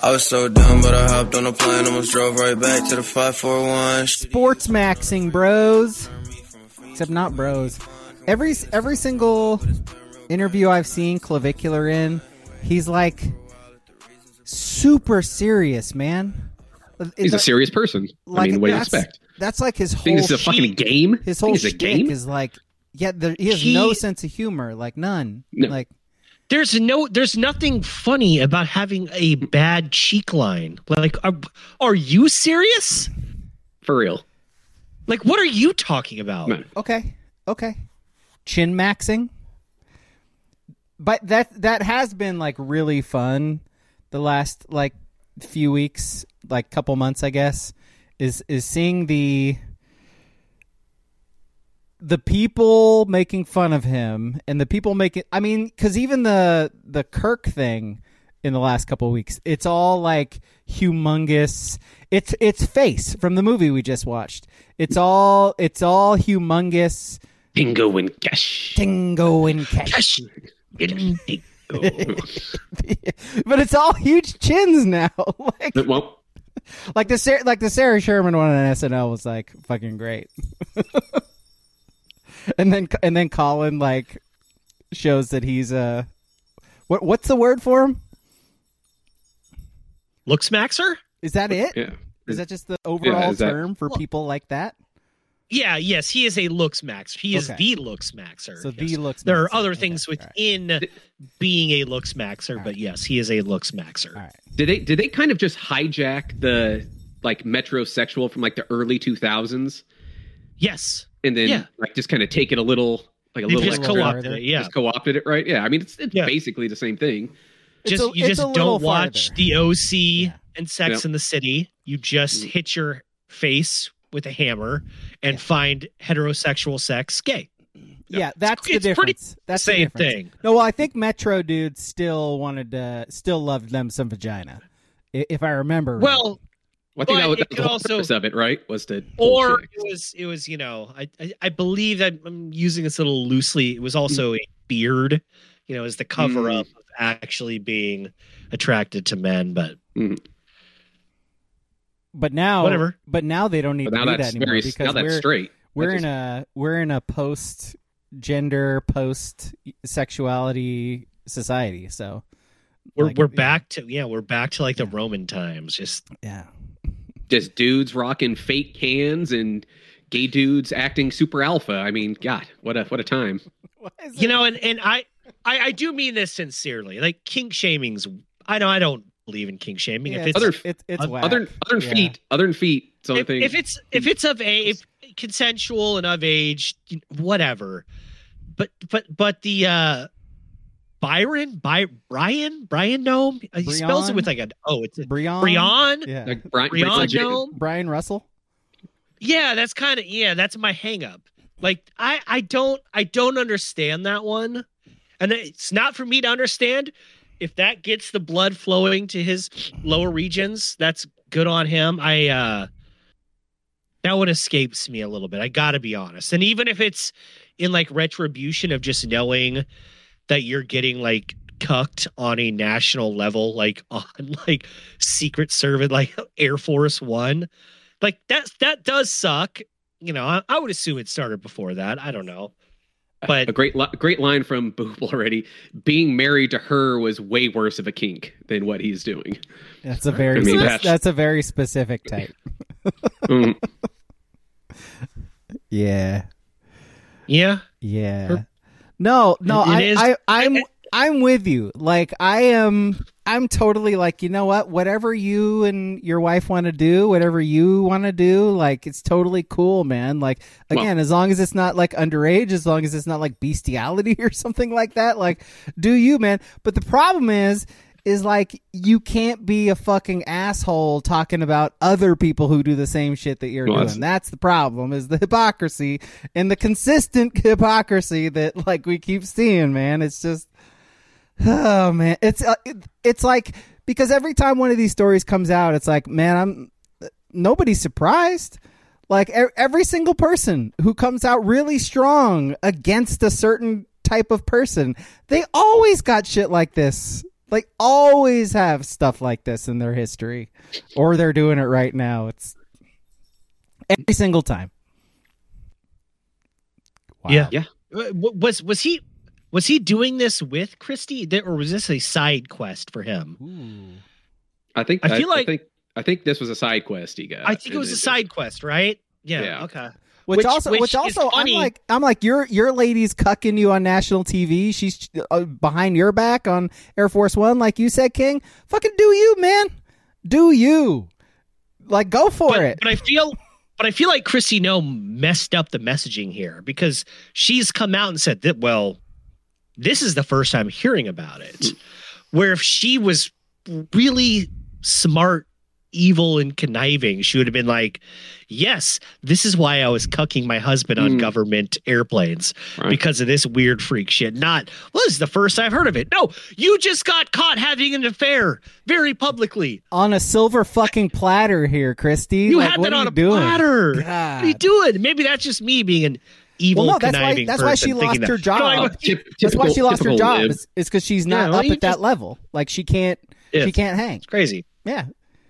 I was so dumb, but I hopped on a plane, almost drove right back to the 541. Sports maxing, bros. Except not bros. Every single interview I've seen Clavicular in, he's like super serious, man. He's a serious person. Like, I mean, what do you expect? That's like his whole. Think this is a fucking game? His whole shtick is like, yeah, he has no sense of humor, like none. No. Like, there's nothing funny about having a bad cheek line. Like, are you serious? For real? Like, what are you talking about? No. Okay. Chin maxing. But that has been like really fun the last like few weeks, like couple months, I guess, is seeing the people making fun of him and the people making, I mean, because even the Kirk thing in the last couple of weeks, it's all like humongous. It's Face from the movie we just watched. It's all humongous. Dingo and Cash. Dingo and Cash. Dingo. But it's all huge chins now. Well, like the Sarah Sherman one on SNL was like fucking great. and then Colin like shows that he's what's the word for him? Looks maxer? Is that it? Yeah. Is that just the overall term for people like that? Yeah, yes, he is a looks maxer. He is the looks maxer. So yes. the looks maxer. There are other things within being a looks maxer, but yes, he is a looks maxer. All right. Did they kind of just hijack the like metrosexual from like the early 2000s? Yes. And then like just kind of take it a little just extra. co-opted it, yeah. Just co-opted it, right? Yeah. I mean, it's basically the same thing. You just don't watch the OC and Sex in the City. You just hit your face with a hammer and find heterosexual sex gay. Yeah, that's the difference. That's the same difference. thing. No, well, I think Metro dudes still loved them some vagina, if I remember. Well, I think that was the whole purpose of it, right? Was to or it was I believe that I'm using this a little loosely. It was also a beard, as the cover up of actually being attracted to men, but. But now, whatever. But now they don't need to do that anymore because now that's straight. We're in a post-gender, post-sexuality society. So we're back to like the Roman times. Just dudes rocking fake cans and gay dudes acting super alpha. I mean, God, what a time. And I do mean this sincerely. Like kink shaming's. I don't believe in kink shaming. Yeah, if it's whack. other than feet. If it's of age, consensual and of age, whatever. But the Brian Gnome. He spells it with like it's Brian. Yeah. Like Brian Gnome. Brian Russell. Yeah, that's that's my hang up. Like I don't understand that one. And it's not for me to understand. If that gets the blood flowing to his lower regions, that's good on him. That one escapes me a little bit. I gotta be honest. And even if it's in like retribution of just knowing that you're getting like cucked on a national level, like on like Secret Service, like Air Force One, like that does suck. I would assume it started before that. I don't know. But a great line from Booble already. Being married to her was way worse of a kink than what he's doing. That's a very that's a very specific type. Yeah. No, I'm with you. Like I'm totally like, you know what? Whatever you and your wife want to do, whatever you want to do, like it's totally cool, man. Like again, as long as it's not like underage, as long as it's not like bestiality or something like that, like do you, man. But the problem is like you can't be a fucking asshole talking about other people who do the same shit that you're doing. That's the problem, is the hypocrisy and the consistent hypocrisy that like we keep seeing, man. It's just, oh man, it's like, because every time one of these stories comes out, it's like, man, nobody's surprised. Like every single person who comes out really strong against a certain type of person, they always got shit like this Like, always have stuff like this in their history, or they're doing it right now. It's every single time. Wow. Yeah. Was he doing this with Christy, or was this a side quest for him? Ooh. I think this was a side quest he got. I think it was a side quest, right? Yeah. Okay. Which also, I'm like, your lady's cucking you on national TV. She's behind your back on Air Force One, like you said, King. Fucking do you, man? Do you? Like, go for it. But I feel like Chrissy No messed up the messaging here, because she's come out and said that, well, this is the first time hearing about it. Where if she was really smart, evil, and conniving, she would have been like, yes, this is why I was cucking my husband on government airplanes, because of this weird freak shit. Not, well, this is the first I've heard of it. No, you just got caught having an affair very publicly. On a silver fucking platter here, Christy. You had that on a platter. God. What are you doing? Maybe that's just me being an evil, conniving person. That's why she lost her job. That's why she lost her job. Is because she's not up at that level. Like, she can't hang. It's crazy. Yeah.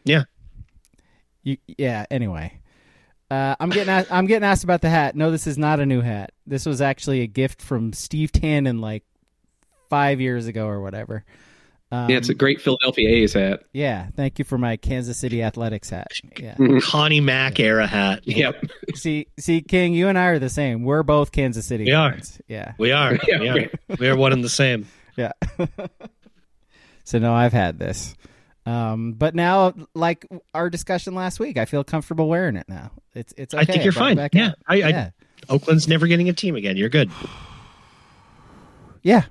Yeah. Anyway, I'm getting asked about the hat. No, this is not a new hat. This was actually a gift from Steve Tannen like 5 years ago or whatever. It's a great Philadelphia A's hat. Yeah, thank you for my Kansas City Athletics hat. Yeah, Connie Mack era hat. Yep. See, King, you and I are the same. We're both Kansas City. We fans. are. Yeah, we are. We are one and the same. Yeah. So no, I've had this. But now, like our discussion last week, I feel comfortable wearing it now. It's okay. I think you're fine. Yeah. Oakland's never getting a team again. You're good. Yeah.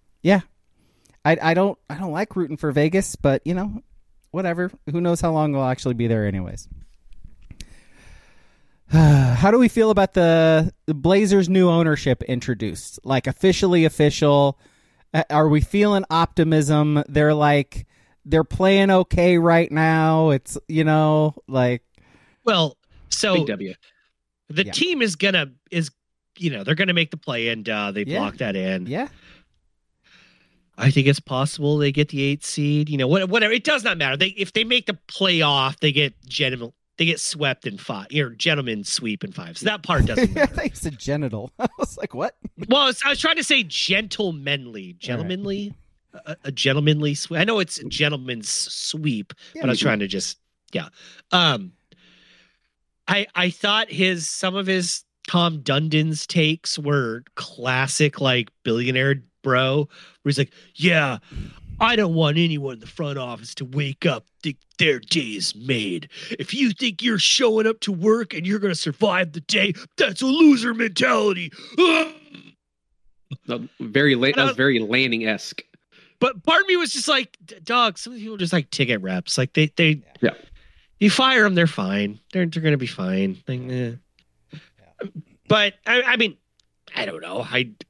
I don't like rooting for Vegas, but whatever. Who knows how long we'll actually be there anyways. How do we feel about the Blazers' new ownership introduced? Like, officially official? Are we feeling optimism? They're playing okay right now. It's, like... Well, so Big W. The team they're going to make the play, and they blocked that in. Yeah. I think it's possible they get the 8th seed. Whatever. It does not matter. If they make the playoff, they get swept in 5. Gentlemen's sweep in 5. So that part doesn't matter. I think it's a genital. I was like, what? Well, I was trying to say gentlemanly. A gentlemanly sweep. I know it's a gentleman's sweep, but I was trying to just I thought some of his Tom Dundon's takes were classic, like, billionaire bro, where he's like, yeah, I don't want anyone in the front office to wake up think their day is made. If you think you're showing up to work and you're going to survive the day, that's a loser mentality. Very Lanning-esque. But part of me was just like, dog, some people just like ticket reps. Like, they you fire them, they're fine. They're going to be fine. Like, But I mean, I don't know.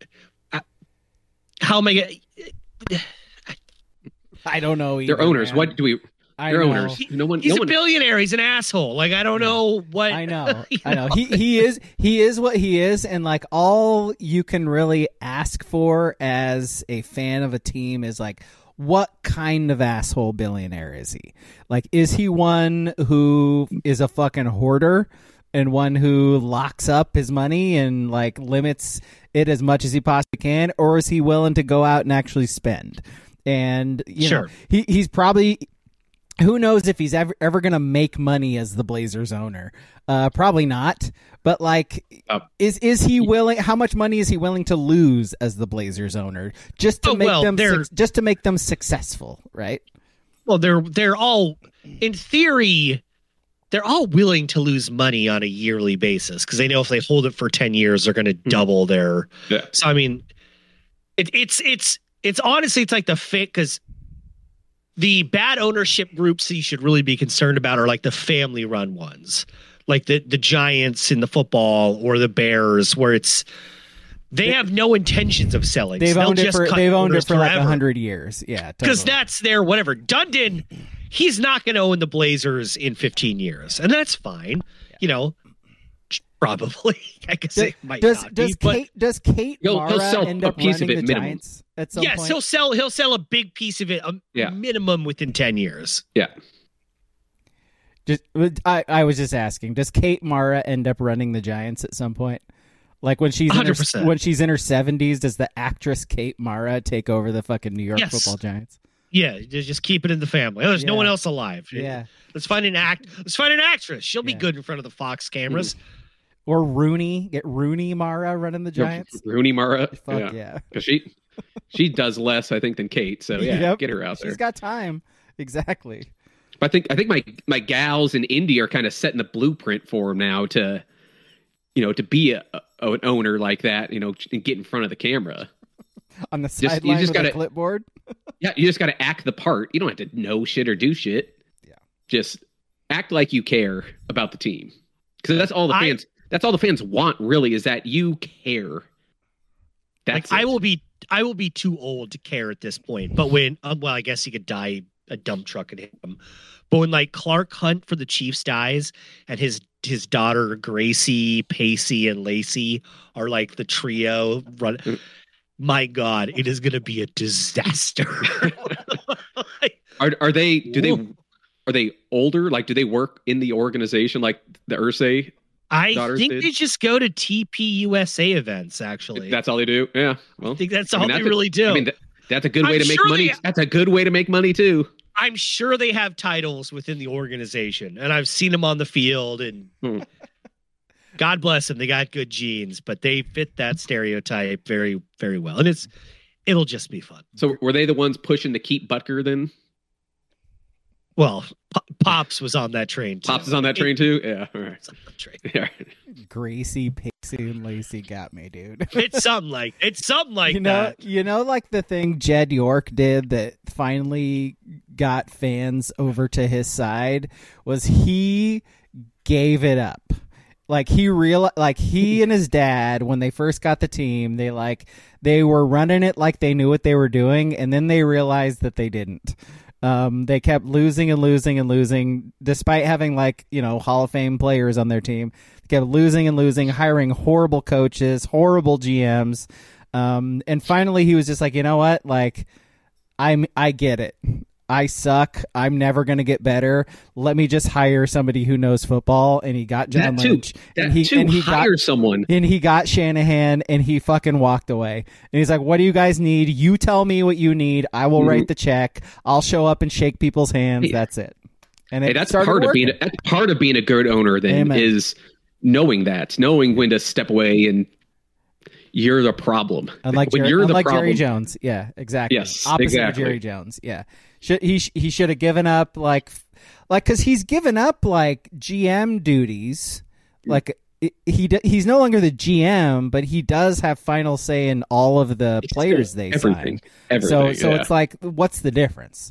How am I going to... I don't know either. They're owners. Man. What do we... They're owners. He's a billionaire. He's an asshole. Like, I don't know what... I know. I know. He is what he is, and like, all you can really ask for as a fan of a team is like, what kind of asshole billionaire is he? Like, is he one who is a fucking hoarder and one who locks up his money and like limits it as much as he possibly can, or is he willing to go out and actually spend? And you know, he's probably... Who knows if he's ever going to make money as the Blazers owner? Probably not. But like, is he willing? How much money is he willing to lose as the Blazers owner just to make them successful? Right. Well, they're all, in theory, they're all willing to lose money on a yearly basis because they know if they hold it for 10 years, they're going to double their. Yeah. So I mean, it's honestly, it's like the fit, because the bad ownership groups that you should really be concerned about are like the family run ones, like the Giants in the football or the Bears, where they have no intentions of selling. They've owned it for like 100 years. Yeah. Because that's their whatever. Dundon, he's not going to own the Blazers in 15 years, and that's fine. Yeah. Probably. I guess it might not be. Does Kate Mara end up running the Giants at some point? Yes, he'll sell a big piece of it, minimum within 10 years. Yeah. I was just asking, does Kate Mara end up running the Giants at some point? Like when she's in her 70s, does the actress Kate Mara take over the fucking New York Football Giants? Yeah, just keep it in the family. Oh, there's no one else alive. Yeah. Let's find an actress. She'll be good in front of the Fox cameras. Or get Rooney Mara running the Giants. Rooney Mara. Fuck yeah. Because she does less, I think, than Kate. So get her out there. She's got time. Exactly. But I think my gals in Indy are kind of setting the blueprint for him now to be an owner like that, and get in front of the camera. On the sideline with a clipboard? Yeah, you just got to act the part. You don't have to know shit or do shit. Yeah. Just act like you care about the team. Because that's all the fans want, really, is that you care. That's I will be too old to care at this point. But when I guess he could die a dump truck and hit him. But when like Clark Hunt for the Chiefs dies and his daughter Gracie, Pacey, and Lacey are like the trio run. My God, it is going to be a disaster. Are they older? Like, do they work in the organization like the Irsay? I think they just go to TPUSA events. Actually, that's all they do. Yeah, well, I think that's all they really do. I mean, that's a good way to make money. That's a good way to make money too. I'm sure they have titles within the organization, and I've seen them on the field. And God bless them, they got good genes, but they fit that stereotype very, very well, and it'll just be fun. So, were they the ones pushing to keep Butker then? Well, Pops was on that train too. Pops is on that train too? Yeah. All right. Yeah. Gracie, Pacey, and Lacey got me, dude. It's something like that. You know, like the thing Jed York did that finally got fans over to his side was he gave it up. Like he and his dad, when they first got the team, they were running it like they knew what they were doing, and then they realized that they didn't. They kept losing and losing and losing, despite having Hall of Fame players on their team. They kept losing and losing, hiring horrible coaches, horrible GMs. And finally he was just like, you know what? Like, I get it. I suck. I'm never going to get better. Let me just hire somebody who knows football. And he got John Lynch. And he got someone. And he got Shanahan, and he fucking walked away. And he's like, what do you guys need? You tell me what you need. I will write the check. I'll show up and shake people's hands. That's it. And that's part of being a good owner then. Amen. Is knowing when to step away and you're the problem. Unlike Jerry Jones. Yeah, exactly. Yes, opposite exactly. of Jerry Jones. Yeah. He should have given up because he's given up GM duties. Like he's no longer the GM, but he does have final say in all of the players they sign. So it's like, what's the difference?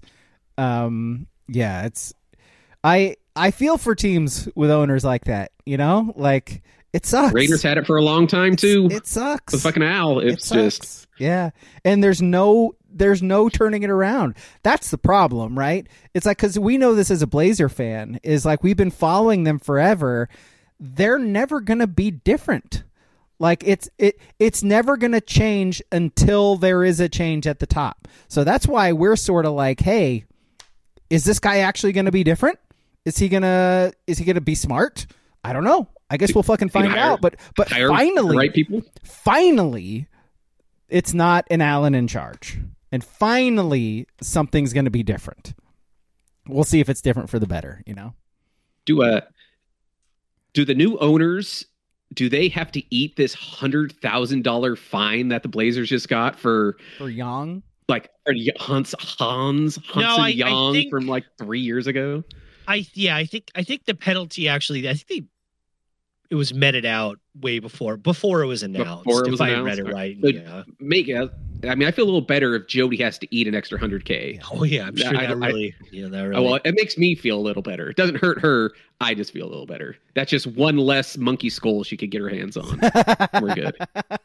It's I feel for teams with owners like that. Like it sucks. Raiders had it for a long time too. It sucks. The fucking owl. It's just and there's no turning it around. That's the problem, right? It's like, because we know this as a Blazer fan, is like we've been following them forever. They're never going to be different. Like it's never going to change until there is a change at the top. So that's why we're sort of like, hey, is this guy actually going to be different? Is he going to be smart? I don't know. I guess we'll fucking find out. But finally, right people. Finally, it's not an Allen in charge. And finally, something's going to be different. We'll see if it's different for the better, Do the new owners, do they have to eat this $100,000 fine that the Blazers just got for Young? Like Hans Young from 3 years ago? I think the penalty actually, it was meted out way before it was announced. If I read it right. Yeah. I feel a little better if Jody has to eat an extra $100K. Oh yeah, I'm sure that really. Well, it makes me feel a little better. It doesn't hurt her. I just feel a little better. That's just one less monkey skull she could get her hands on. We're good.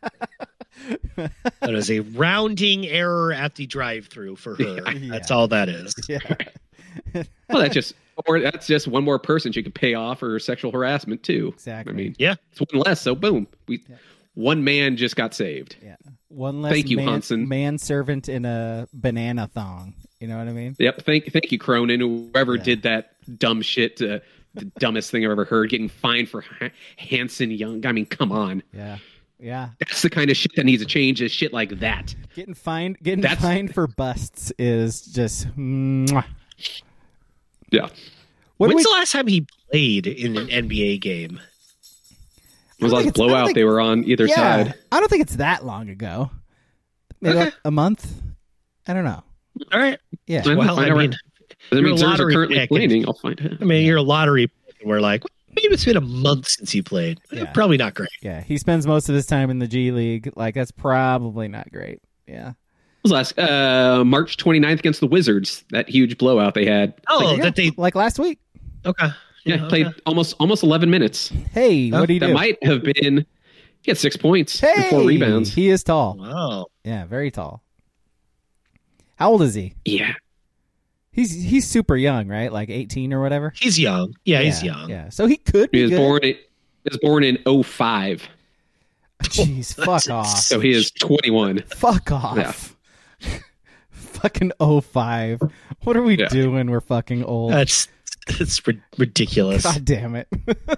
That is a rounding error at the drive-through for her. Yeah. That's all that is. Yeah. Well, that's just That's just one more person she could pay off for sexual harassment too. Exactly. I mean, yeah, it's one less. So boom, one man just got saved. Yeah, one less. Thank you, Hansen. Manservant in a banana thong. You know what I mean? Yep. Thank you, Cronin. Whoever did that dumb shit. The dumbest thing I've ever heard. Getting fined for Hanson Young. I mean, come on. Yeah. Yeah. That's the kind of shit that needs to change. Is shit like that. Getting fined for busts is just. Mwah. Yeah. When's the last time he played in an NBA game? It was like blowout. They were on either side. I don't think it's that long ago. Maybe like a month. I don't know. All right. Yeah. Well, I mean, you're currently playing. I'll find it. I mean, you're a lottery pick, and we're like, maybe it's been a month since he played. Yeah. Probably not great. Yeah. He spends most of his time in the G League. Like, that's probably not great. Yeah. It was March 29th against the Wizards. That huge blowout they had. Oh, that they like last week. Okay. Yeah, played almost 11 minutes. Hey, what do you do? That might have been. He had 6 points and 4 rebounds. He is tall. Wow. Yeah, very tall. How old is he? Yeah. He's super young, right? Like 18 or whatever. He's young. Yeah, he's young. Yeah, so he could be. He was born in 05. Jeez, fuck off. So he is 21. Fuck off. Yeah. Fucking 05. What are we doing? We're fucking old. That's ridiculous. God damn it.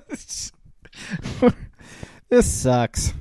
This sucks.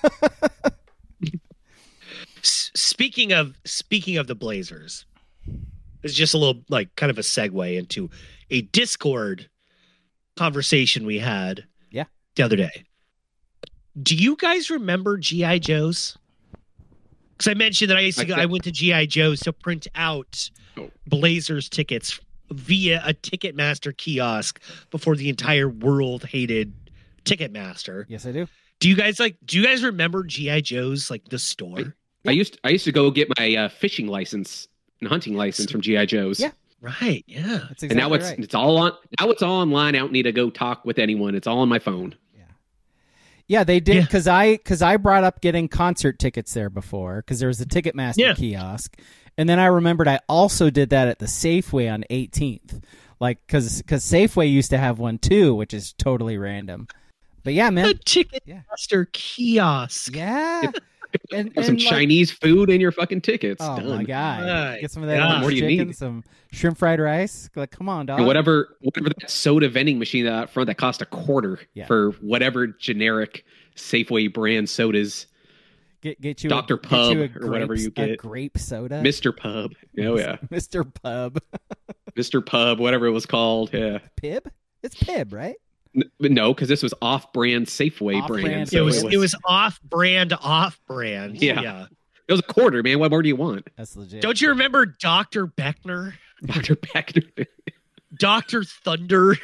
Speaking of the Blazers, it's just a little like kind of a segue into a Discord conversation we had the other day. Do you guys remember G.I. Joes? Because I mentioned that I went to G.I. Joe's to print out Blazers tickets via a Ticketmaster kiosk before the entire world hated Ticketmaster. Yes, I do. Do you guys remember G.I. Joe's, like the store? I used to go get my fishing license and hunting license from G.I. Joe's. Yeah. Right. Yeah. That's exactly and now it's all on. Now it's all online. I don't need to go talk with anyone. It's all on my phone. Yeah, they did because I brought up getting concert tickets there before because there was a Ticketmaster kiosk, and then I remembered I also did that at the Safeway on 18th, like because Safeway used to have one too, which is totally random. But yeah, man, a Ticketmaster kiosk. Yeah, and some Chinese food in your fucking tickets. Oh Done. my god, get some of that. What more do you chicken, need? Some shrimp fried rice. Like, come on, dog. And whatever that soda vending machine out front that cost $0.25 for whatever generic Safeway brand sodas. Get you Dr. Pub or whatever you get. A grape soda. Mr. Pub. Oh yeah. Mr. Pub. Mr. Pub, whatever it was called. Yeah. Pib? It's Pib, right? No, because this was off-brand Safeway brand. So it was off-brand. Yeah. It was $0.25, man. What more do you want? That's legit. Don't you remember Dr. Beckner? Dr. Beckner. Dr. Thunder.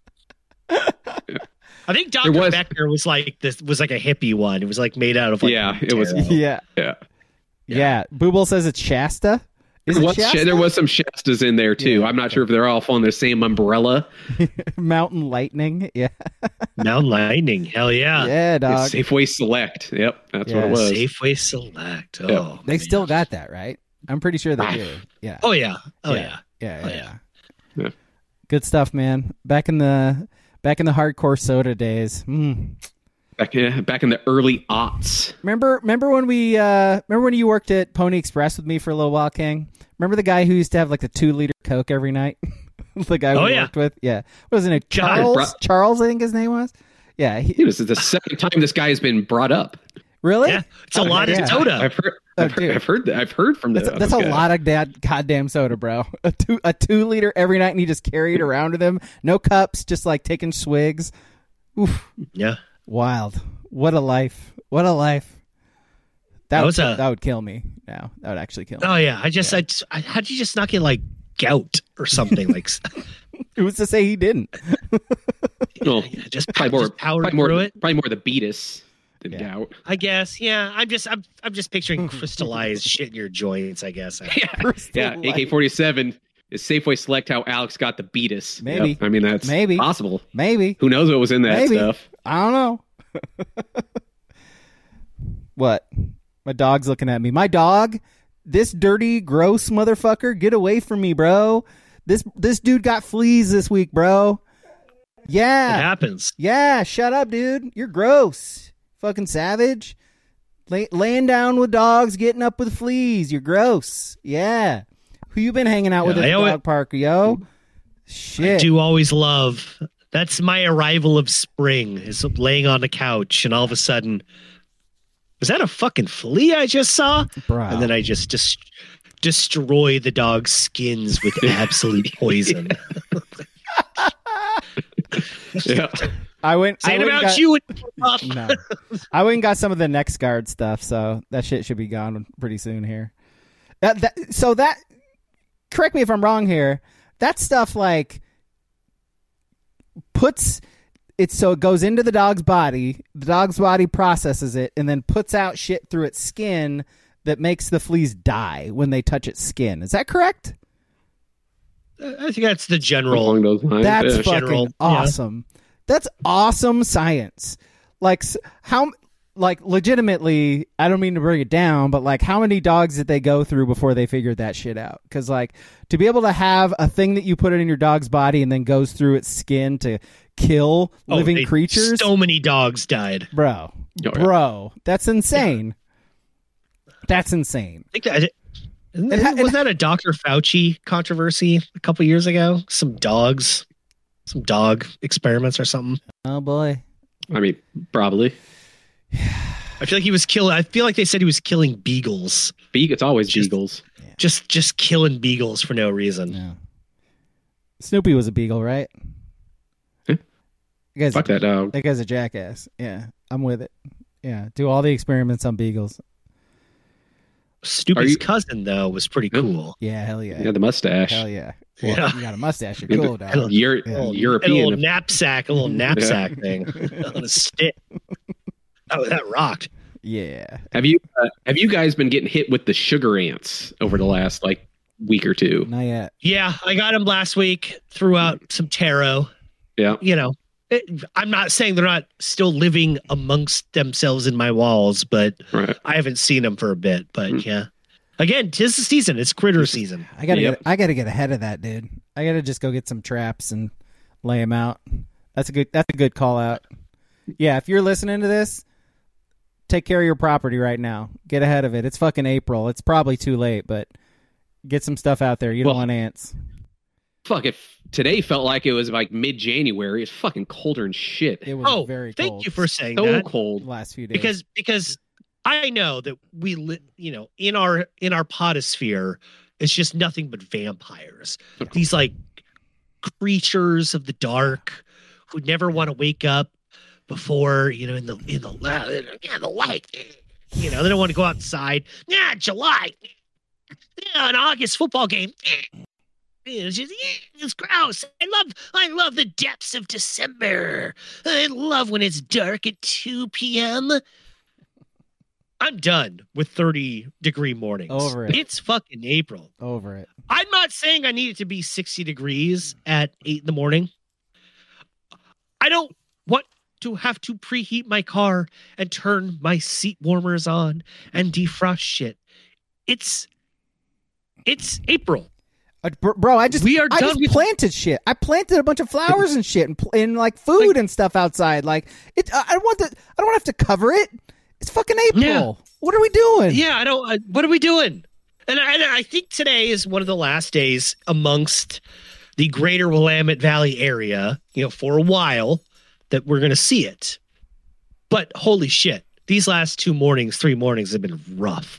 I think Dr. Beckner was like a hippie one. It was like made out of like it was. Yeah. Booble says it's Shasta. There was some Shastas in there too. I'm not sure if they're all falling the same umbrella. Mountain Lightning. Yeah. Mountain Lightning. Hell yeah. Yeah, dog. Safeway Select. Yep. That's what it was. Safeway Select. Oh, they still got that, right? I'm pretty sure they do. Yeah. Oh yeah. Yeah. Good stuff, man. Back in the hardcore soda days. Back in the early aughts. Remember when you worked at Pony Express with me for a little while, King? Remember the guy who used to have like the 2-liter Coke every night? The guy we worked with? Yeah. Wasn't it Charles? Charles, I think his name was. Yeah. It was the second time this guy has been brought up. Really? Yeah. It's a lot of soda. I've heard from that. That's a lot of goddamn soda, bro. A 2-liter every night, and he just carried it around with him. No cups, just like taking swigs. Oof. Yeah. Wild. What a life. What a life. That would kill me now. That would actually kill me. Oh yeah. How'd you just not get like gout or something like? Who's to say he didn't? Well, just power through it. Probably more the beatus than gout. I guess. Yeah. I'm just picturing crystallized shit in your joints. I guess. Yeah. AK-47 is Safeway Select how Alex got the beatus. Maybe. Yep. I mean that's possible. Maybe. Who knows what was in that stuff? I don't know. What? My dog's looking at me. My dog, this dirty, gross motherfucker, get away from me, bro. This dude got fleas this week, bro. Yeah. It happens. Yeah, shut up, dude. You're gross. Fucking savage. Laying down with dogs, getting up with fleas. You're gross. Yeah. Who you been hanging out with at the dog park, yo? Shit. I do always love. That's my arrival of spring, is laying on the couch and all of a sudden, was that a fucking flea I just saw? Bro. And then I just destroy the dog's skins with absolute poison. Yeah. I went about you. No. I went and got some of the NextGuard stuff, so that shit should be gone pretty soon here. So correct me if I'm wrong here. That stuff like puts it so it goes into the dog's body. The dog's body processes it and then puts out shit through its skin that makes the fleas die when they touch its skin. Is that correct? I think that's the general. Along those lines. That's fucking awesome. Yeah. That's awesome science. Like how, like legitimately, I don't mean to bring it down, but like how many dogs did they go through before they figured that shit out? Because like to be able to have a thing that you put it in your dog's body and then goes through its skin to kill living creatures. So many dogs died, bro. That's insane. That's insane. I think that, was that a Dr. Fauci controversy a couple years ago? Some dog experiments or something. Oh boy. I mean, probably. I feel like he was killing. I feel like they said he was killing beagles. It's always beagles. Just killing beagles for no reason. Yeah. Snoopy was a beagle, right? Fuck that dog. That guy's a jackass. Yeah, I'm with it. Yeah, do all the experiments on beagles. Snoopy's cousin though was pretty cool. Yeah, hell yeah. Yeah, the mustache. Hell yeah. Well, you got a mustache. You're cool, dog. European. A little knapsack thing on a stick. Oh, that rocked. Yeah. Have you guys been getting hit with the sugar ants over the last like week or two? Not yet. Yeah, I got them last week. Threw out some taro. Yeah. You know, I'm not saying they're not still living amongst themselves in my walls, but right. I haven't seen them for a bit. But yeah, again, 'tis the season. It's critter season. I gotta get ahead of that, dude. I gotta just go get some traps and lay them out. That's a good call out. Yeah, if you're listening to this, take care of your property right now. Get ahead of it. It's fucking April. It's probably too late, but get some stuff out there. You don't want ants. Fuck, if today felt like it was like mid-January, it's fucking colder than shit. It was very cold. Thank you for saying so that. Cold last few days. Because I know that we in our potosphere, it's just nothing but vampires. These like creatures of the dark who never want to wake up before, in the light. They don't want to go outside. Yeah, July. Yeah, an August football game. It's gross. I love the depths of December. I love when it's dark at 2 p.m. I'm done with 30-degree mornings. Over it. It's fucking April. Over it. I'm not saying I need it to be 60 degrees at 8 in the morning. I don't want to have to preheat my car and turn my seat warmers on and defrost shit. It's April. Bro, I just planted shit. I planted a bunch of flowers and shit and like food and stuff outside. Like I don't have to cover it. It's fucking April. Yeah. What are we doing? Yeah, what are we doing? And I think today is one of the last days amongst the greater Willamette Valley area, for a while that we're going to see it. But holy shit, these last 3 mornings have been rough.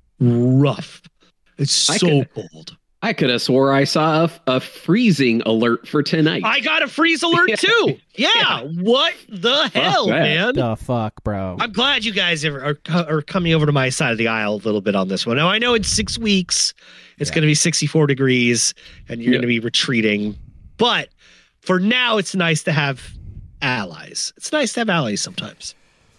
It's so cold. I could have swore I saw a freezing alert for tonight. I got a freeze alert too. Yeah. What the hell, man? The fuck, bro? I'm glad you guys are coming over to my side of the aisle a little bit on this one. Now, I know in 6 weeks it's going to be 64 degrees and you're going to be retreating. But for now, it's nice to have allies. It's nice to have allies sometimes.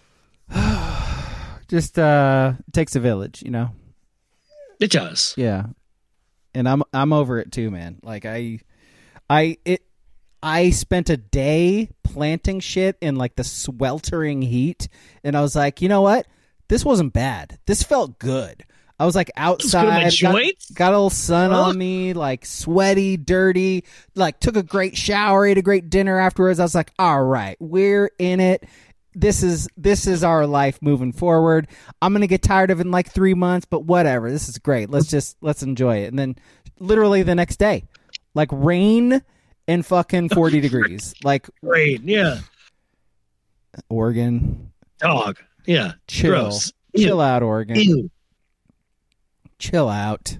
Just takes a village, It does. Yeah. And I'm over it too, man. Like I spent a day planting shit in like the sweltering heat, and I was like, you know what? This wasn't bad. This felt good. I was like outside, got a little sun on me, like sweaty, dirty, like took a great shower, ate a great dinner afterwards. I was like, all right, we're in it. This is our life moving forward. I'm going to get tired of it in like 3 months, but whatever. This is great. Let's enjoy it. And then literally the next day, like rain and fucking 40 degrees. Like rain, yeah. Oregon. Dog. Yeah. Chill out, Oregon. Ew. Chill out.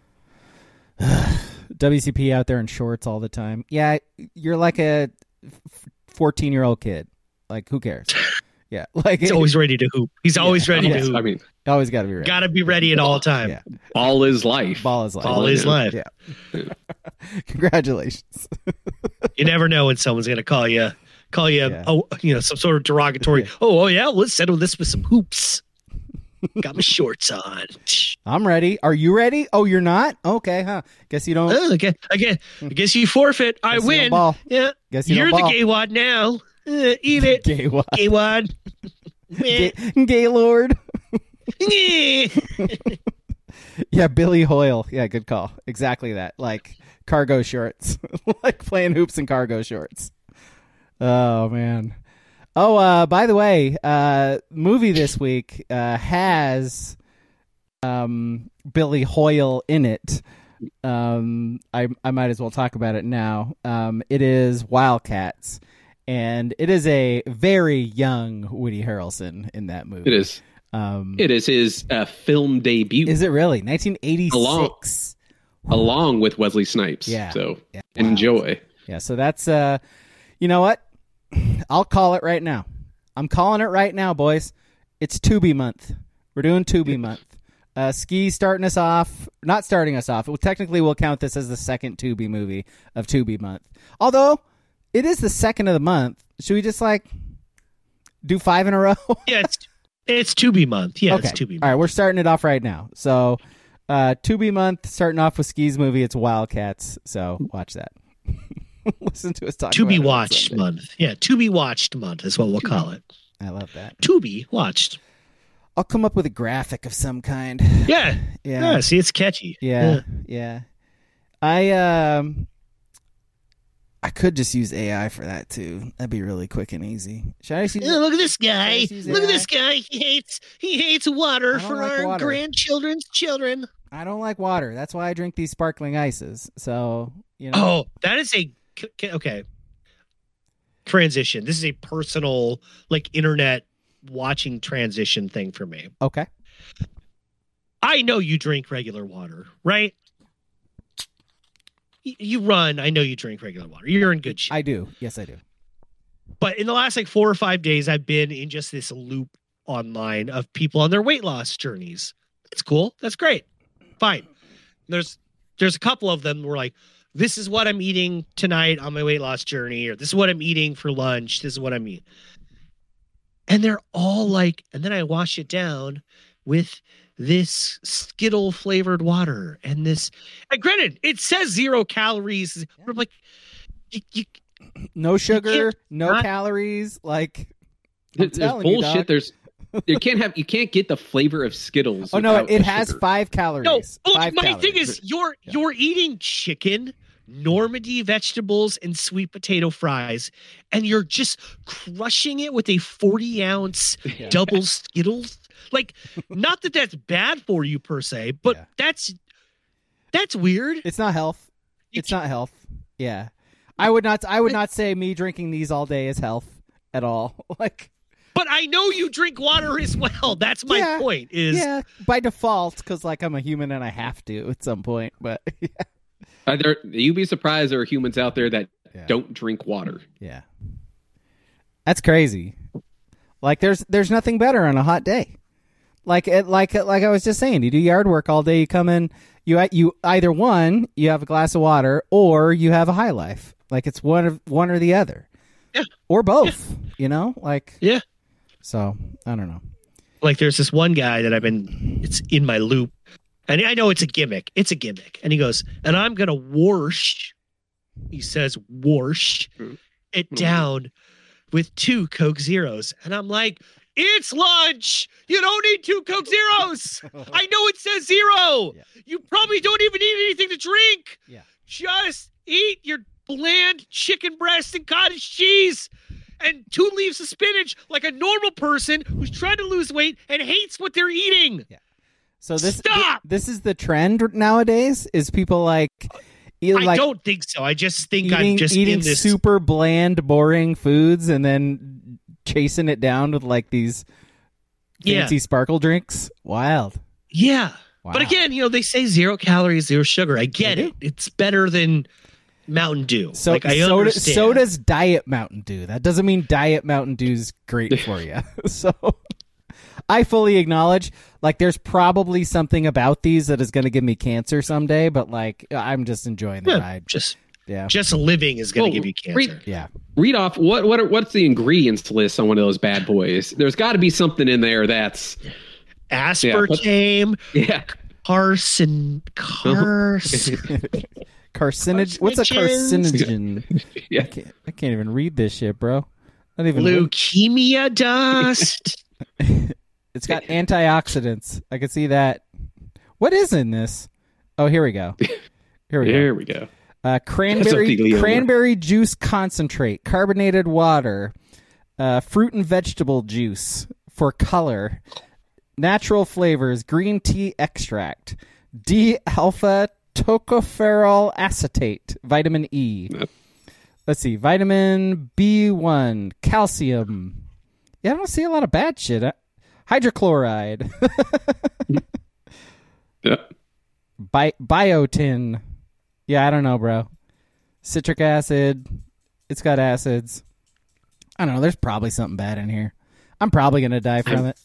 WCP out there in shorts all the time. Yeah, you're like a 14-year-old kid. Like, who cares? Yeah, like he's always ready to hoop. He's always ready to hoop. I mean, always got to be ready. Got to be ready at all time. Yeah. Ball is life. Ball is life. Ball is life. Yeah. Congratulations. You never know when someone's going to call you. Some sort of derogatory. Oh yeah, let's settle this with some hoops. Got my shorts on. I'm ready. Are you ready? Oh, you're not? Okay, huh? Guess you don't. Okay. I guess you forfeit. I win. Ball. Yeah. Guess you're the gay wad now. Eat it. Gay wad. Gay wad. Gaylord. Yeah, Billy Hoyle. Yeah, good call. Exactly that. Like cargo shorts. Like playing hoops in cargo shorts. Oh, man. Oh, by the way, movie this week has Billy Hoyle in it. I might as well talk about it now. It is Wildcats, and it is a very young Woody Harrelson in that movie. It is. It is his film debut. Is it really? 1986. Along with Wesley Snipes. Yeah. So enjoy. Yeah, so that's, you know what? I'll call it right now. I'm calling it right now, boys. It's Tubi month. We're doing Tubi month. Ski starting us off. Not starting us off. Technically, we'll count this as the second Tubi movie of Tubi month. Although, it is the second of the month. Should we just, do 5 in a row? Yeah, it's Tubi month. Yeah, okay. It's Tubi month. All right, we're starting it off right now. So, Tubi month, starting off with Ski's movie. It's Wildcats. So, watch that. Listen to us talk To about be watched month. Yeah, to be watched month is what we'll call it. I love that. To be watched. I'll come up with a graphic of some kind. Yeah. See, it's catchy. Yeah. I could just use AI for that too. That'd be really quick and easy. Should I use look at this guy. Look at this guy. He hates water for our grandchildren's children. I don't like water. That's why I drink these sparkling ices. So, Oh, that is okay. Transition. This is a personal, internet watching transition thing for me. Okay. I know you drink regular water, right? You run. I know you drink regular water. You're in good shape. I do. Yes, I do. But in the last 4 or 5 days, I've been in just this loop online of people on their weight loss journeys. It's cool. That's great. Fine. There's a couple of them where this is what I'm eating tonight on my weight loss journey, or this is what I'm eating for lunch. This is what I'm eating. And they're all and then I wash it down with this Skittle flavored water and this. And granted, it says 0 calories. I'm like, no sugar, no calories. There's bullshit. You can't get the flavor of Skittles. Oh no, it has sugar. 5 calories. No, my thing is you're eating chicken, Normandy vegetables, and sweet potato fries, and you're just crushing it with a 40-ounce double Skittles. Not that that's bad for you per se, but that's weird. It's not health. It's not health. Yeah, I would not say me drinking these all day is health at all. But I know you drink water as well. That's my point. By default, because I'm a human and I have to at some point. But you'd be surprised there are humans out there that don't drink water. Yeah, that's crazy. There's nothing better on a hot day. Like I was just saying, you do yard work all day. You come in, you either you have a glass of water, or you have a high life. It's one or the other. Yeah. Or both. Yeah. So, I don't know. There's this one guy that it's in my loop, and I know it's a gimmick. It's a gimmick. And he goes, and I'm going to wash, he says, wash it down with 2 Coke Zeros. And I'm like, It's lunch. You don't need 2 Coke Zeros. I know it says 0. Yeah. You probably don't even need anything to drink. Yeah. Just eat your bland chicken breast and cottage cheese and 2 leaves of spinach like a normal person who's trying to lose weight and hates what they're eating. Yeah. So this is the trend nowadays, is people I don't think so. I just think I'm just eating in this super bland, boring foods and then chasing it down with like these fancy sparkle drinks. Wild. Yeah. Wow. But again, they say 0 calories, 0 sugar. I get it. It's better than Mountain Dew. So, I understand. So does Diet Mountain Dew. That doesn't mean Diet Mountain Dew's great for you. So I fully acknowledge, there's probably something about these that is going to give me cancer someday, but I'm just enjoying the ride. Just living is going to give you cancer. Read off what's the ingredients list on one of those bad boys. There's got to be something in there that's aspartame. Carcinogen. What's a carcinogen? Yeah. I can't even read this shit, bro. Not even leukemia dust. It's got antioxidants. I can see that. What is in this? Oh, here we go. Here we go. Cranberry juice concentrate, carbonated water, fruit and vegetable juice for color, natural flavors, green tea extract, D-alpha tocopherol acetate, vitamin E. Let's see, vitamin B1, calcium. Yeah, I don't see a lot of bad shit. Hydrochloride. Biotin. Yeah, I don't know, bro. Citric acid. It's got acids. I don't know. There's probably something bad in here. I'm probably going to die from it.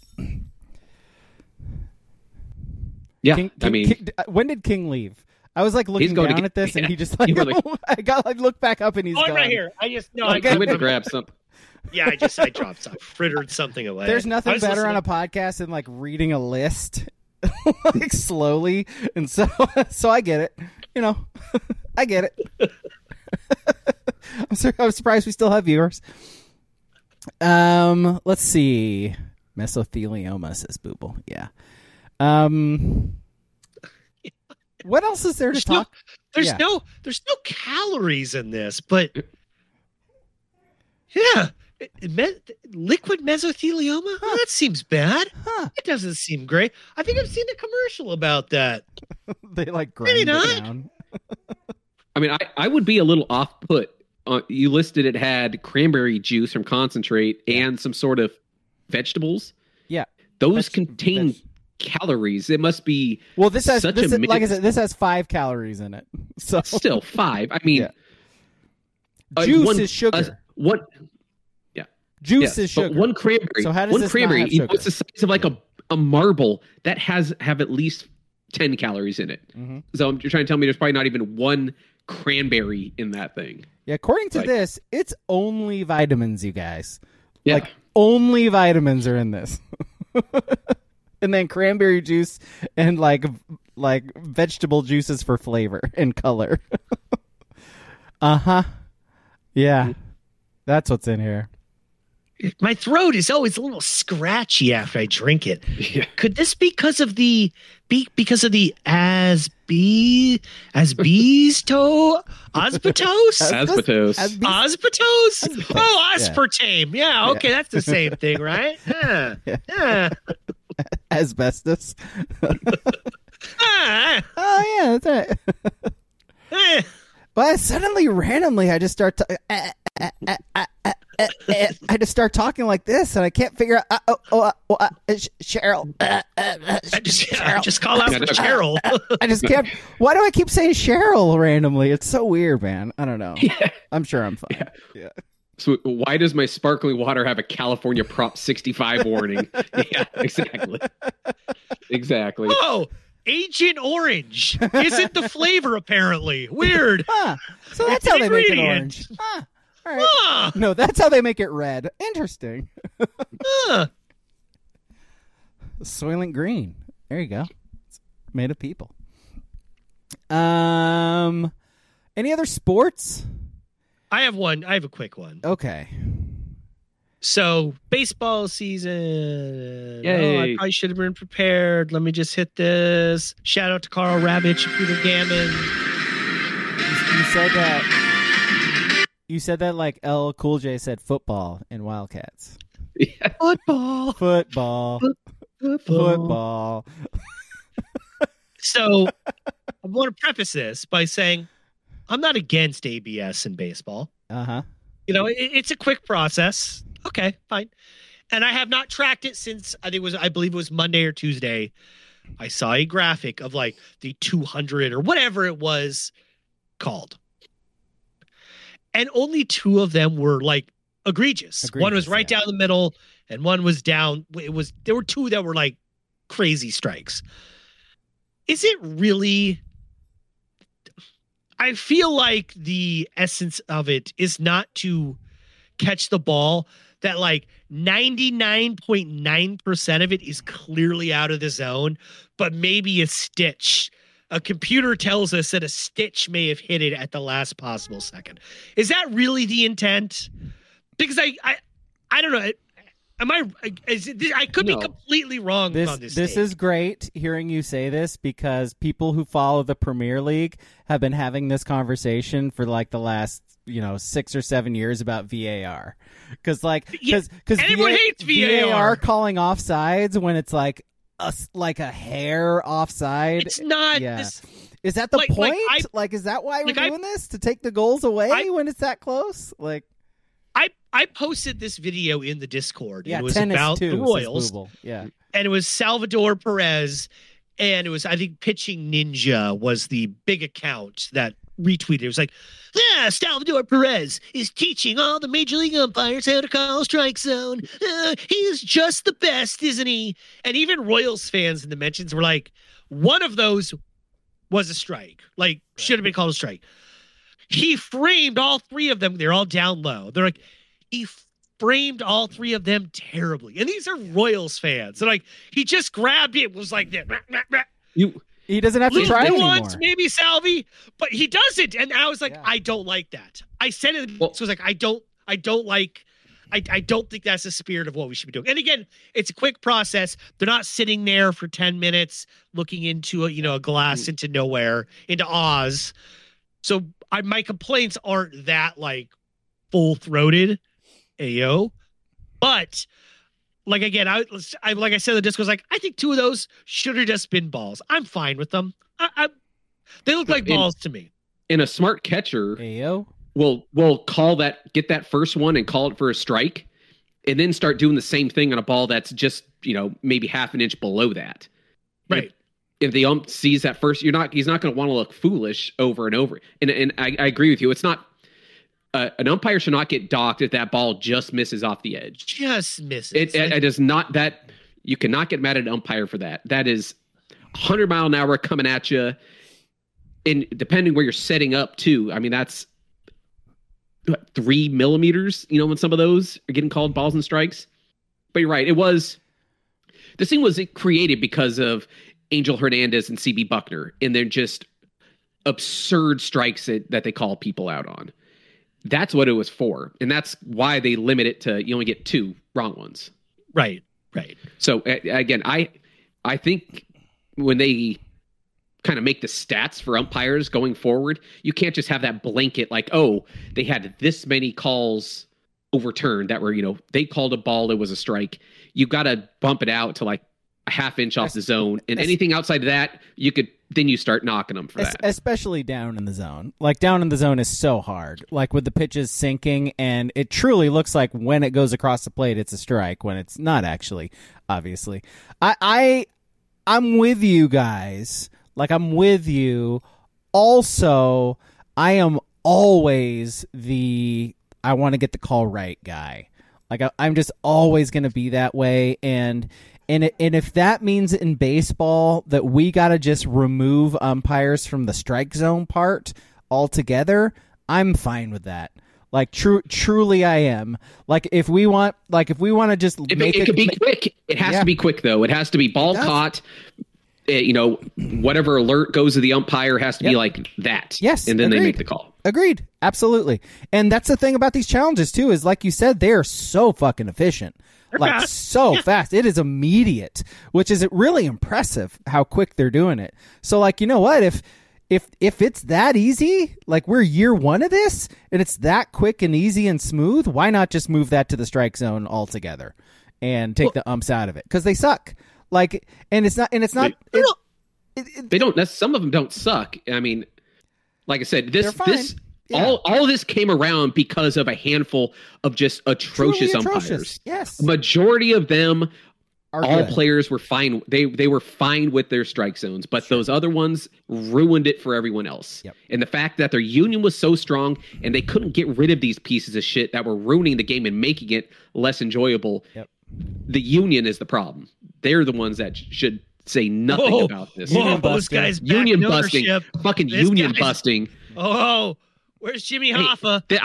Yeah, when did King leave? I was looking down at this, and he just I got look back up, and he's gone. Right here. I went to grab something. Yeah, I dropped something, frittered something away. There's nothing better on a podcast tthan reading a list, slowly, and so I get it. I get it. I'm surprised we still have viewers. Let's see. Mesothelioma, says Booble. Yeah. What else is there to talk? There's no calories in this, but yeah, liquid mesothelioma. Huh. That seems bad. Huh. It doesn't seem great. I think I've seen a commercial about that. They grind it down. I mean, I would be a little off put. You listed it had cranberry juice from concentrate and some sort of vegetables. Yeah, those contain calories. It must be this has like I said, this has 5 calories in it. So still 5. I mean, juice is sugar. Juice is sugar. One cranberry. So how does this not have sugar? It's the size of a marble that have at least 10 calories in it. Mm-hmm. So you're trying to tell me there's probably not even one cranberry in that thing. Yeah, according to this, it's only vitamins, you guys. Yeah. Only vitamins are in this. And then cranberry juice and vegetable juices for flavor and color. Uh-huh. Yeah. That's what's in here. My throat is always a little scratchy after I drink it. Yeah. Could this be because of the asbestos? Oh, aspartame. Yeah, okay, that's the same thing, right? Yeah. Asbestos. Oh yeah, that's right. But suddenly, randomly, I just start I just start talking like this, and I can't figure out. Cheryl. Just call out Cheryl. I just can't. Why do I keep saying Cheryl randomly? It's so weird, man. I don't know. Yeah. I'm sure I'm fine. Yeah. So why does my sparkling water have a California Prop 65 warning? Yeah, exactly. Exactly. Oh, Agent Orange isn't the flavor, apparently. Weird. So that's how they make it orange. All right. No, that's how they make it red. Interesting. Soylent Green. There you go. It's made of people. Any other sports? I have one. I have a quick one. Okay. So baseball season. Yay. Oh, I probably should have been prepared. Let me just hit this. Shout out to Carl Ravitch and Peter Gammon. You said that like L Cool J said football in Wildcats. Yeah. Football. So I want to preface this by saying I'm not against ABS in baseball. Uh-huh. It's a quick process. Okay, fine. And I have not tracked it since I believe it was Monday or Tuesday. I saw a graphic of like the 200 or whatever it was called. And only 2 of them were like egregious. One was right down the middle and one was down. There were 2 that were like crazy strikes. Is it really? I feel like the essence of it is not to catch the ball, that like 99.9% of it is clearly out of the zone, but maybe a stitch. A computer tells us that a stitch may have hit it at the last possible second. Is that really the intent? Because I don't know. I could be completely wrong on this. This is great hearing you say this, because people who follow the Premier League have been having this conversation for like the last 6 or 7 years about VAR, because everyone hates VAR calling offsides when it's like a hair offside. It's not. Yeah. Is that the point? Is that why we're doing this, to take the goals away when it's that close? Like. I posted this video in the Discord. Yeah, it was about the Royals. Yeah. And it was Salvador Perez, and it was, I think, Pitching Ninja was the big account that retweeted. It was like, yeah, Salvador Perez is teaching all the major league umpires how to call strike zone. He is just the best, isn't he? And even Royals fans in the mentions were like, one of those was a strike. Like, should have been called a strike. He framed all 3 of them. They're all down low. They're like, he framed all 3 of them terribly. And these are Royals fans. They're like, he just grabbed it, was like that. He doesn't have to try anymore. Maybe Salvi, but he doesn't. And I was like, I don't like that. I said it. So I was like, I don't think that's the spirit of what we should be doing. And again, it's a quick process. They're not sitting there for 10 minutes looking into a glass into nowhere, into Oz. So my complaints aren't that like full-throated. Ayo. But like, again, like I said, the disc was like, I think 2 of those should have just been balls. I'm fine with them. They look like balls to me. And a smart catcher Ayo. will get that first one and call it for a strike, and then start doing the same thing on a ball that's just, maybe half an inch below that. Right. If the ump sees that first, he's not going to want to look foolish over and over. And I agree with you. It's not, an umpire should not get docked if that ball just misses off the edge. Just misses. It is not that. You cannot get mad at an umpire for that. That is 100 mile an hour coming at you. And depending where you're setting up too. I mean, that's 3 millimeters, when some of those are getting called balls and strikes. But you're right. This thing was created because of Angel Hernandez and CB Buckner, and they're just absurd strikes that they call people out on. That's what it was for. And that's why they limit it to, you only get 2 wrong ones. Right. So again, I think when they kind of make the stats for umpires going forward, you can't just have that blanket like, oh, they had this many calls overturned that were, they called a ball, it was a strike. You got to bump it out to like a half inch off the zone, and anything outside of that, then you start knocking them for that. Especially down in the zone. Like, down in the zone is so hard. Like, with the pitches sinking, and it truly looks like when it goes across the plate, it's a strike, when it's not actually, obviously. I'm with you guys. Like, I'm with you. Also, I am always I want to get the call right guy. Like, I'm just always going to be that way, and if that means in baseball that we got to just remove umpires from the strike zone part altogether, I'm fine with that. Like, truly I am. Like, if we want to just make it could be quick. It has to be quick, though. It has to be ball caught. Whatever alert goes to the umpire has to be like that. Yes. And then agreed. they make the call. Agreed. Absolutely. And that's the thing about these challenges too, is like you said, they are so fucking efficient. They're like fast. so fast. It is immediate, which is really impressive how quick they're doing it. So like, you know what? If it's that easy, like we're year one of this and it's that quick and easy and smooth, why not just move that to the strike zone altogether and take the umps out of it? Because they suck. Like, and it's not. They don't. Some of them don't suck. I mean, like I said, this Yeah. all of this came around because of a handful of just atrocious umpires. Yes, Majority of them, all good. players were fine. They were fine with their strike zones, but those other ones ruined it for everyone else. Yep. And the fact that their union was so strong and they couldn't get rid of these pieces of shit that were ruining the game and making it less enjoyable. Yep. The union is the problem. They're the ones that should say nothing about this. Those guys union busting, fucking This union guy's- busting. Oh, where's Jimmy Hoffa? This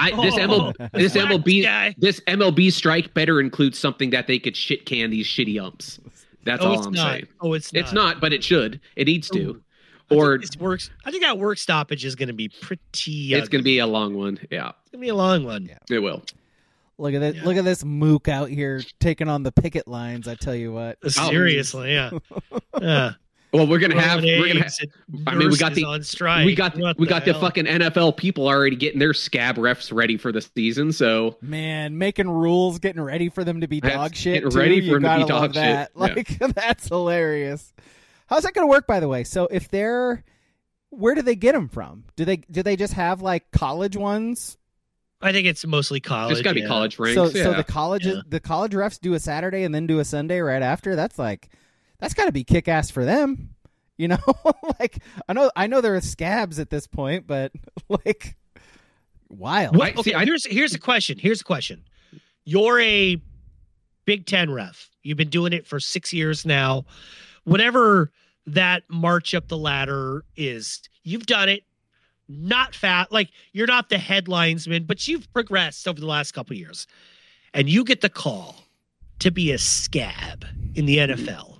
MLB strike better include something that they could shit can these shitty umps. That's all I'm saying. Oh, it's not. It's not, but it should. It needs to. I think that work stoppage is going to be pretty. It's going to be a long one. Yeah, It's going to be a long one. Yeah. it will. Look at that! Yeah. Look at this mook out here taking on the picket lines. I tell you what. Seriously, yeah. Yeah. Well, we're gonna have. I mean, we got the on strike. we got the fucking NFL people already getting their scab refs ready for the season. So Man, making rules, getting ready for them to be dog shit. Getting too. ready You for them to be gotta love dog shit. that. Like that's hilarious. How's that going to work, by the way? So if they're, where do they get them from? Do they just have like college ones? I think it's mostly college. It's got to be college ranks. So yeah. the college refs do a Saturday and then do a Sunday right after. That's got to be kick ass for them. You know, like I know there are scabs at this point, but like wild. Here's a question. You're a Big Ten ref. You've been doing it for 6 years now. Whatever that march up the ladder is, you've done it. Not fat, like you're not the headlinesman, but you've progressed over the last couple of years, and you get the call to be a scab in the NFL.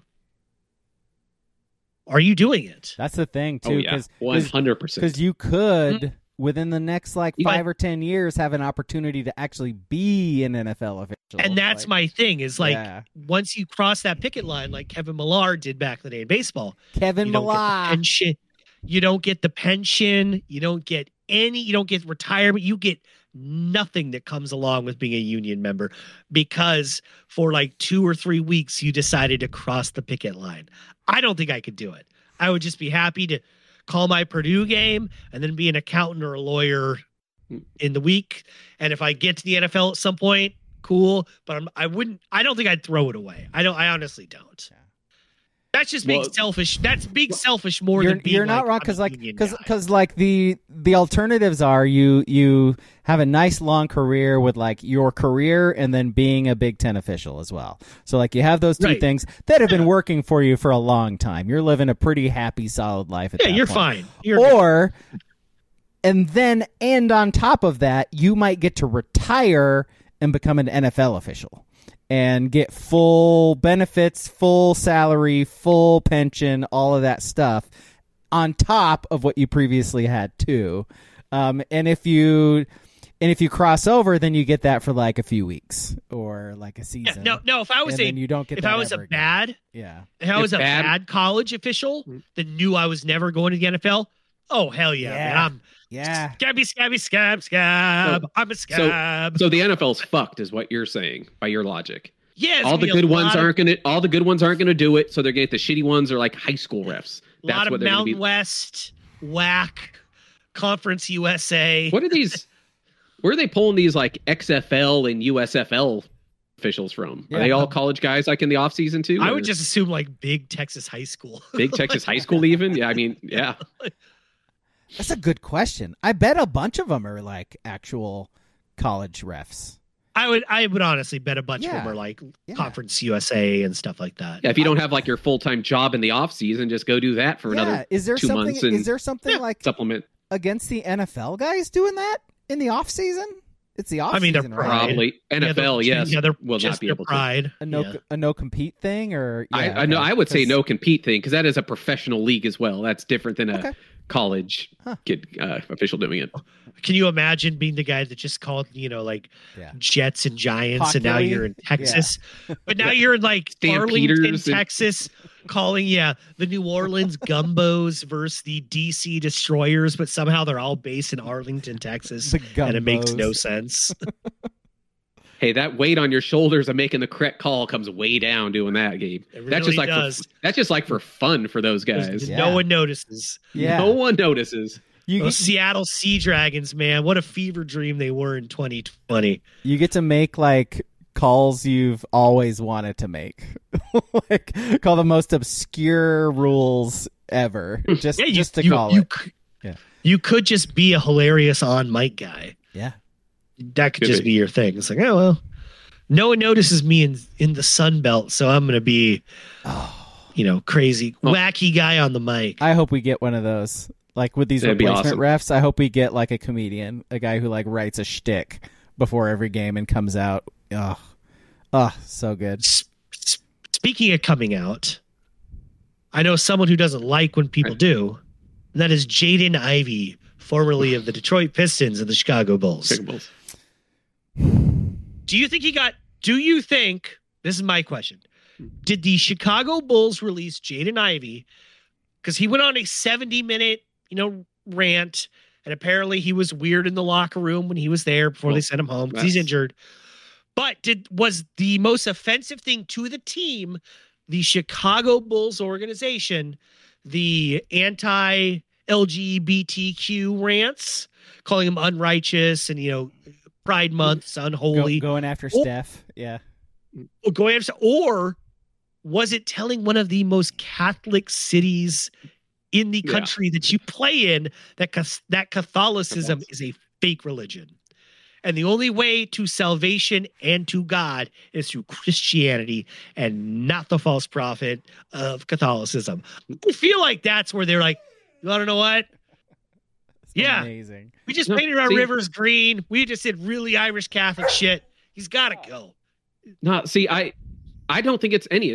Are you doing it? That's the thing too, because 100%. Because you could within the next like 5 or 10 years have an opportunity to actually be an NFL official. And that's my thing is like once you cross that picket line, like Kevin Millar did back in the day in baseball. Kevin Millar. You don't get the pension. You don't get retirement. You get nothing that comes along with being a union member because for like 2 or 3 weeks, you decided to cross the picket line. I don't think I could do it. I would just be happy to call my Purdue game and then be an accountant or a lawyer in the week. And if I get to the NFL at some point, cool. But I don't think I'd throw it away. I honestly don't. That's just being selfish. That's being selfish more than being. You're not wrong because the alternatives are you have a nice long career with like your career and then being a Big Ten official as well. So like you have those two things that have been working for you for a long time. You're living a pretty happy, solid life. You're fine. And on top of that, you might get to retire and become an NFL official. And get full benefits, full salary, full pension, all of that stuff on top of what you previously had too. And if you cross over, then you get that for like a few weeks or like a season. No. If I was a bad college official that knew I was never going to the NFL, oh hell yeah, man, scab. I'm a scab. So the NFL's fucked, is what you're saying by your logic. Yeah, all the good ones aren't gonna do it. So they're gonna get the shitty ones are like high school refs. A lot of Mountain West, WAC, Conference USA. What are these? Where are they pulling these like XFL and USFL officials from? Are they all college guys like in the off season too? I would just assume like big Texas high school. Big Texas high school even? Yeah, I mean, yeah. That's a good question. I bet a bunch of them are like actual college refs. I would honestly bet a bunch of them are like Conference USA and stuff like that. Yeah, if you don't have like your full-time job in the off season, just go do that for another 2 months. Is there something like supplement against the NFL guys doing that in the off season? It's the off season, they're probably NFL. Yes, will not be able to. A no compete thing, or I know I would say no compete thing because that is a professional league as well. That's different than a college kid official doing it. Can you imagine being the guy that just called, Jets and Giants, Hot and now Philly? you're in Texas, but now you're in like Arlington, Texas, calling the New Orleans Gumbos versus the DC Destroyers, but somehow they're all based in Arlington, Texas, and it makes no sense. Hey, that weight on your shoulders of making the correct call comes way down doing that, Gabe. It really that's just like does. that's just like for fun for those guys. No one notices. Yeah. No one notices. Those Seattle Sea Dragons, man, what a fever dream they were in 2020. You get to make like calls you've always wanted to make, like call the most obscure rules ever, just to call it. You could just be a hilarious on mic guy. Yeah, that could just be your thing. It's like, oh well, no one notices me in the Sun Belt, so I'm gonna be, crazy, wacky guy on the mic. I hope we get one of those. Like with these replacement refs, I hope we get like a comedian, a guy who like writes a shtick before every game and comes out. So good. Speaking of coming out, I know someone who doesn't like when people do, and that is Jaden Ivey, formerly of the Detroit Pistons and the Chicago Bulls. Do you think this is my question, did the Chicago Bulls release Jaden Ivey because he went on a 70-minute rant, and apparently he was weird in the locker room when he was there before they sent him home because he's injured. But was the most offensive thing to the team, the Chicago Bulls organization, the anti-LGBTQ rants, calling him unrighteous and, Pride Month's unholy. Going after Steph. Yeah. Or was it telling one of the most Catholic cities in the country that you play in that Catholicism is a fake religion, and the only way to salvation and to God is through Christianity and not the false prophet of Catholicism? I feel like that's where they're like, you want to know what? Amazing. We just painted our rivers green. We just did really Irish Catholic shit. He's got to go. No, see, I don't think it's any.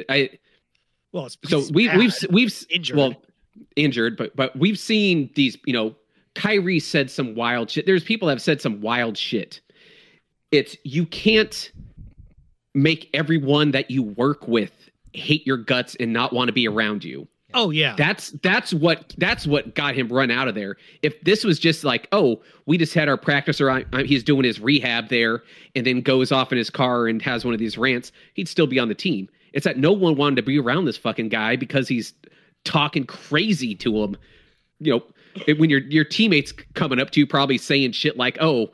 We've injured. Injured, but we've seen these, Kyrie said some wild shit. There's people that have said some wild shit. You can't make everyone that you work with hate your guts and not want to be around you. Oh yeah. That's what got him run out of there. If this was just like, oh, we just had our practice or he's doing his rehab there and then goes off in his car and has one of these rants, he'd still be on the team. It's that no one wanted to be around this fucking guy because he's talking crazy to him. When your teammates coming up to you probably saying shit like, oh,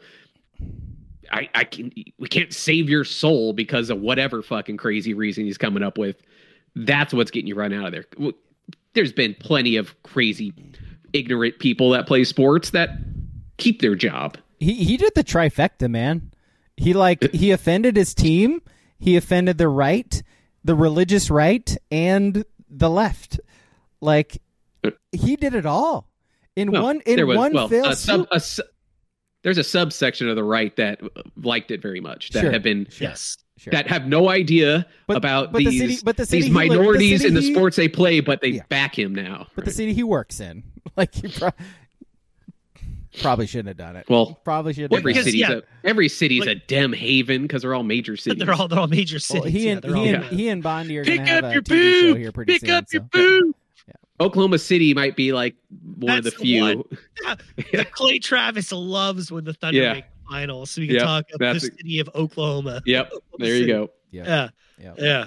we can't save your soul because of whatever fucking crazy reason he's coming up with. That's what's getting you run out of there. There's been plenty of crazy, ignorant people that play sports that keep their job. He did the trifecta, man. He offended his team. He offended the right, the religious right, and the left. Like, he did it all in one fell swoop. There's a subsection of the right that liked it very much. That have been that have no idea about these minorities in the sports they play, but they back him now. But the city he works in, like, he probably shouldn't have done it. Well, probably shouldn't. Every city's a Dem haven because they're all major cities. They're all major cities. Well, he and Bondi are going to have a TV show here pretty soon. Pick up your boo. Oklahoma City might be like one of the few. Clay Travis loves when the Thunder make the finals, so we can talk about the city of Oklahoma. Yep, there you go. Yeah.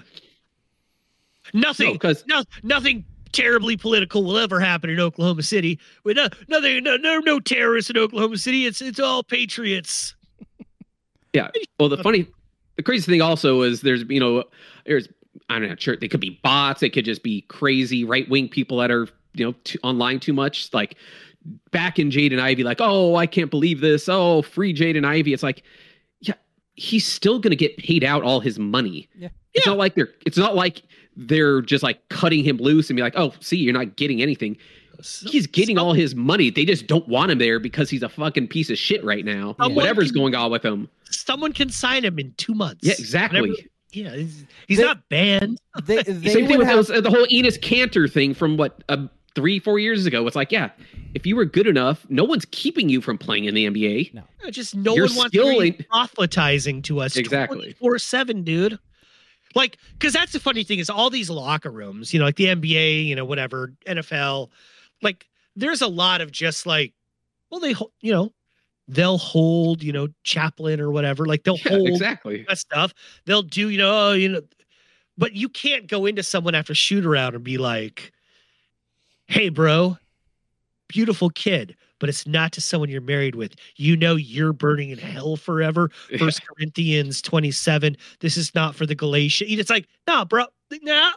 Nothing terribly political will ever happen in Oklahoma City. No terrorists in Oklahoma City. It's all patriots. Yeah. Well, the crazy thing also is there's I'm not sure. They could be bots. They could just be crazy right-wing people that are, online too much. Like back in Jaden Ivey, like, oh, I can't believe this. Oh, free Jaden Ivey. It's like, yeah, he's still going to get paid out all his money. Yeah. It's not like they're just like cutting him loose and be like, oh, see, you're not getting anything. He's getting all his money. They just don't want him there because he's a fucking piece of shit right now. Whatever's going on with him. Someone can sign him in 2 months. Yeah, exactly. He's not banned. Same thing with the whole Enes Kanter thing from 3-4 years ago. It's like, yeah, if you were good enough, no one's keeping you from playing in the NBA. No, just no one wants to be proselytizing to us exactly 24/7, dude. Like, because that's the funny thing is all these locker rooms, you know, like the NBA, you know, whatever, NFL, like there's a lot of just like, well, they, you know, they'll hold, you know, chaplain or whatever, like they'll hold exactly that stuff. They'll do, you know, but you can't go into someone after shoot around and be like, hey, bro, beautiful kid, but it's not to someone you're married with. You know, you're burning in hell forever. 1 Corinthians 27. This is not for the Galatians. It's like, nah, bro. Nah.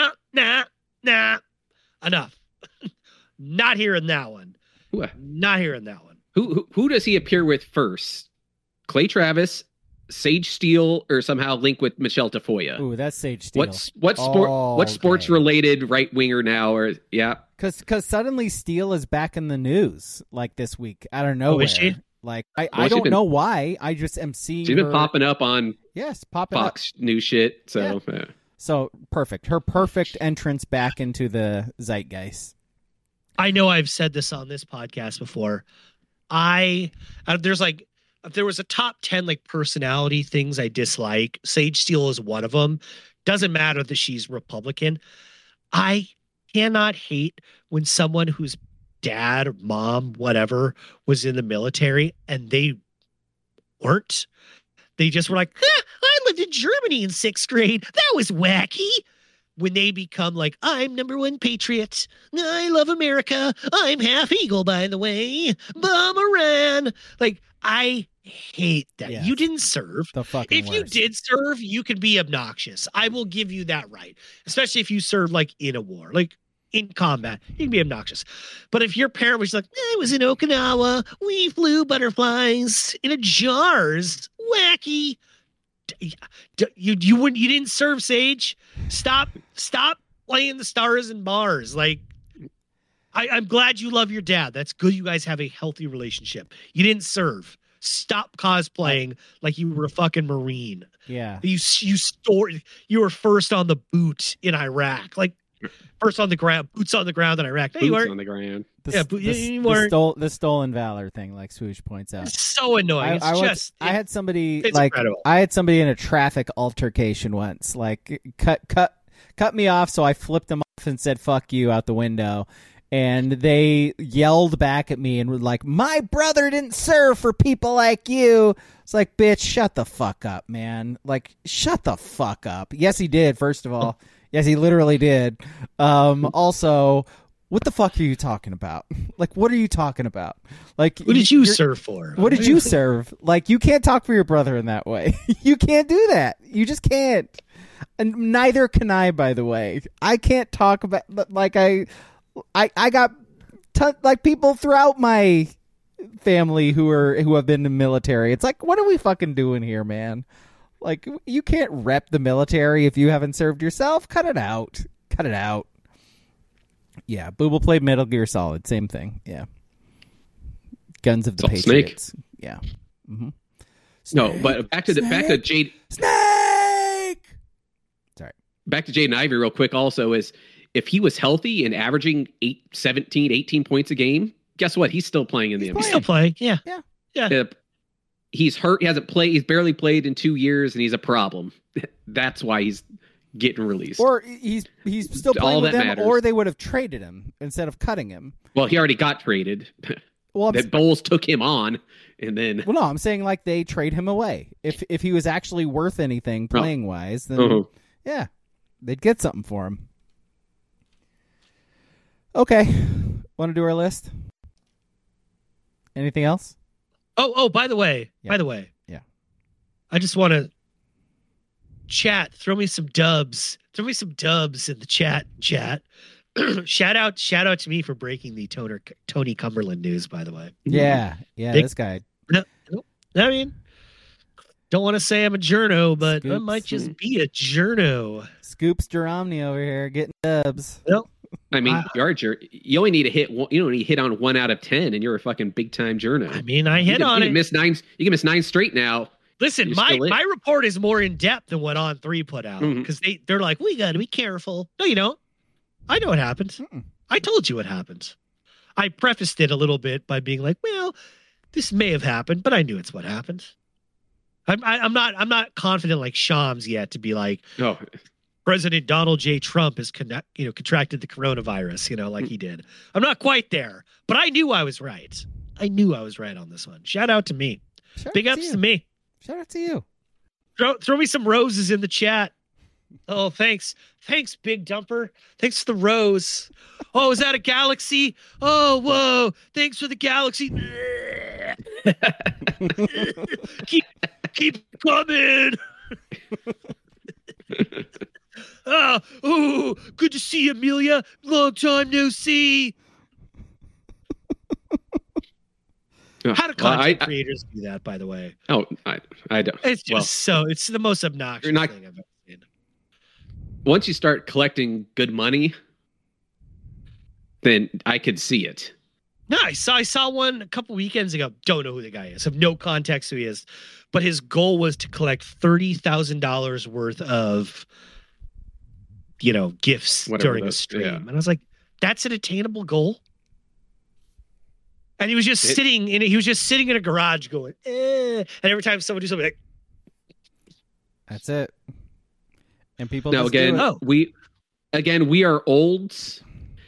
Enough. Not hearing that one. Not hearing that one. Who does he appear with first? Clay Travis, Sage Steele, or somehow link with Michelle Tafoya? Ooh, that's Sage Steele. What sports related right winger now? Or because suddenly Steele is back in the news like this week. I don't know. Oh, is she? Like I don't know why. I just am seeing. She's been popping up on Fox News shit. So yeah. So perfect. Her perfect entrance back into the zeitgeist. I know I've said this on this podcast before. There's like, if there was a top 10 like personality things I dislike, Sage Steele is one of them. Doesn't matter that she's Republican. I cannot hate when someone whose dad or mom, whatever, was in the military and they weren't. They just were like, I lived in Germany in 6th grade. That was wacky. When they become like, I'm #1 patriot. I love America. I'm half eagle, by the way. Bomberan. Like, I hate that. Yes. You didn't serve. If you did serve, you could be obnoxious. I will give you that right. Especially if you serve like in a war, like in combat, you can be obnoxious. But if your parent was like, I was in Okinawa, we flew butterflies in a jars, wacky. You didn't serve, Sage. Stop playing the stars and bars. Like, I'm glad you love your dad. That's good. You guys have a healthy relationship. You didn't serve. Stop cosplaying like you were a fucking Marine. Yeah. You were first on the boot in Iraq. Like, first on the ground, boots on the ground in Iraq. No, you weren't on the ground. The stolen valor thing, like Swoosh points out. It's so annoying. I had somebody incredible. I had somebody in a traffic altercation once, like cut me off, so I flipped them off and said "fuck you" out the window, and they yelled back at me and were like, "My brother didn't serve for people like you." It's like, bitch, shut the fuck up, man. Like, shut the fuck up. Yes, he did. First of all, yes, he literally did. Also, what the fuck are you talking about? Like, what are you talking about? Like, what did you serve for? What did you serve? Like, you can't talk for your brother in that way. You can't do that. You just can't. And neither can I, by the way. I can't talk about, like, I got like people throughout my family who have been in the military. It's like, what are we fucking doing here, man? Like, you can't rep the military if you haven't served yourself. Cut it out. Cut it out. Yeah, Booble played Metal Gear Solid. Same thing. Yeah. Guns of the Patriots. Snake. Yeah. Mm-hmm. No, but back to Jade. Snake. Sorry. Back to Jaden Ivey real quick. Also, is if he was healthy and averaging 17, 18 points a game, guess what? He's still playing in the NBA. He's still playing. Yeah. He's hurt. He hasn't played. He's barely played in 2 years, and he's a problem. That's why he's getting released. Or he's still playing with them, or they would have traded him instead of cutting him. Well, he already got traded. Well, the Bulls took him on, and then. Well, no, I'm saying like they trade him away. If he was actually worth anything playing wise, then yeah, they'd get something for him. Okay, want to do our list? Anything else? Oh, by the way, yeah, I just want to chat. Throw me some dubs in the chat. shout out to me for breaking the Tony Cumberland news, by the way. Yeah, this guy. No, I mean, don't want to say I'm a journo, but I might just be a journo. Scoops Jeromny over here getting dubs. Nope. I mean, you only need to hit one. You don't need to hit on 1 out of 10, and you're a fucking big time journo. I mean, I hit on it. You can miss 9 straight now. Listen, my report is more in depth than what On3 put out because they're like, we got to be careful. No, you don't. I know what happened. I told you what happened. I prefaced it a little bit by being like, well, this may have happened, but I knew it's what happened. I'm not confident like Shams yet to be like, no. President Donald J. Trump has contracted the coronavirus, like he did. I'm not quite there, but I knew I was right. I knew I was right on this one. Shout out to me. Big ups to me. Shout out to you. Throw me some roses in the chat. Oh, thanks. Thanks, Big Dumper. Thanks for the rose. Oh, is that a galaxy? Oh, whoa. Thanks for the galaxy. keep coming. Oh, good to see you, Amelia. Long time no see. How do content creators do that, by the way? Oh, I don't. It's just it's the most obnoxious thing I've ever seen. Once you start collecting good money, then I could see it. No, I saw one a couple weekends ago. Don't know who the guy is. Have no context who he is. But his goal was to collect $30,000 worth of, gifts during a stream. Yeah. And I was like, that's an attainable goal. And he was just sitting in a garage going, eh. And every time someone do something like, that's it. And people now again, we are olds.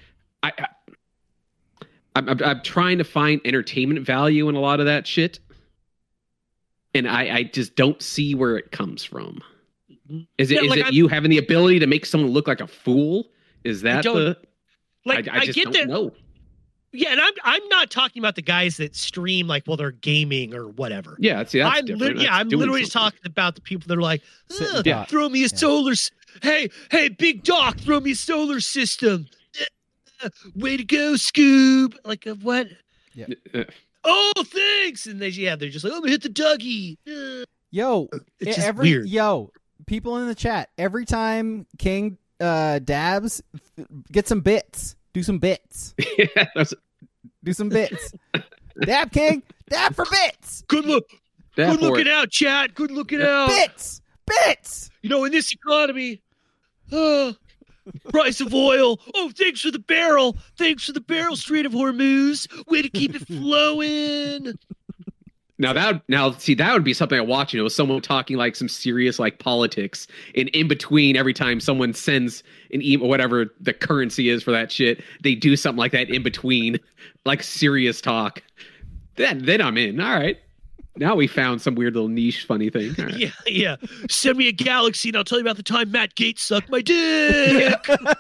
I'm trying to find entertainment value in a lot of that shit. And I just don't see where it comes from. Is it you having the ability to make someone look like a fool? Is that I just don't know. Yeah, and I'm not talking about the guys that stream like while they're gaming or whatever. Yeah, that's different. I'm literally talking about the people that are like, throw me a solar. Hey, Big Doc, throw me a solar system. Way to go, Scoob. Like what? Yeah. Oh, thanks. And they're just like, I'm gonna hit the Dougie. Yo, it's just weird. Yo, people in the chat. Every time King dabs, get some bits. Do some bits. Do some bits. Dab, King. Dab for bits. Good looking out, chat. Good looking out. Bits. In this economy, price of oil. Oh, thanks for the barrel. Thanks for the barrel, Strait of Hormuz. Way to keep it flowing. That would be something I watch. Someone talking like some serious like politics, and in between every time someone sends an email, whatever the currency is for that shit, they do something like that in between, like serious talk. Then I'm in. All right, now we found some weird little niche funny thing. Right. Yeah. Send me a galaxy, and I'll tell you about the time Matt Gaetz sucked my dick.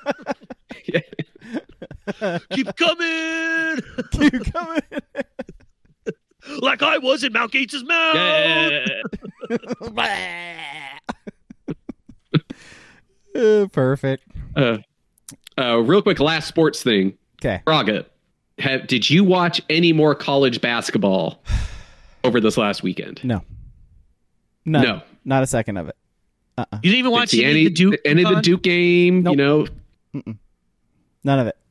Keep coming. Like I was in Mount Gates' mouth. Perfect. Real quick, last sports thing. Okay. Braga, did you watch any more college basketball over this last weekend? No. Not a second of it. You didn't even watch any of the Duke game? Nope. None of it.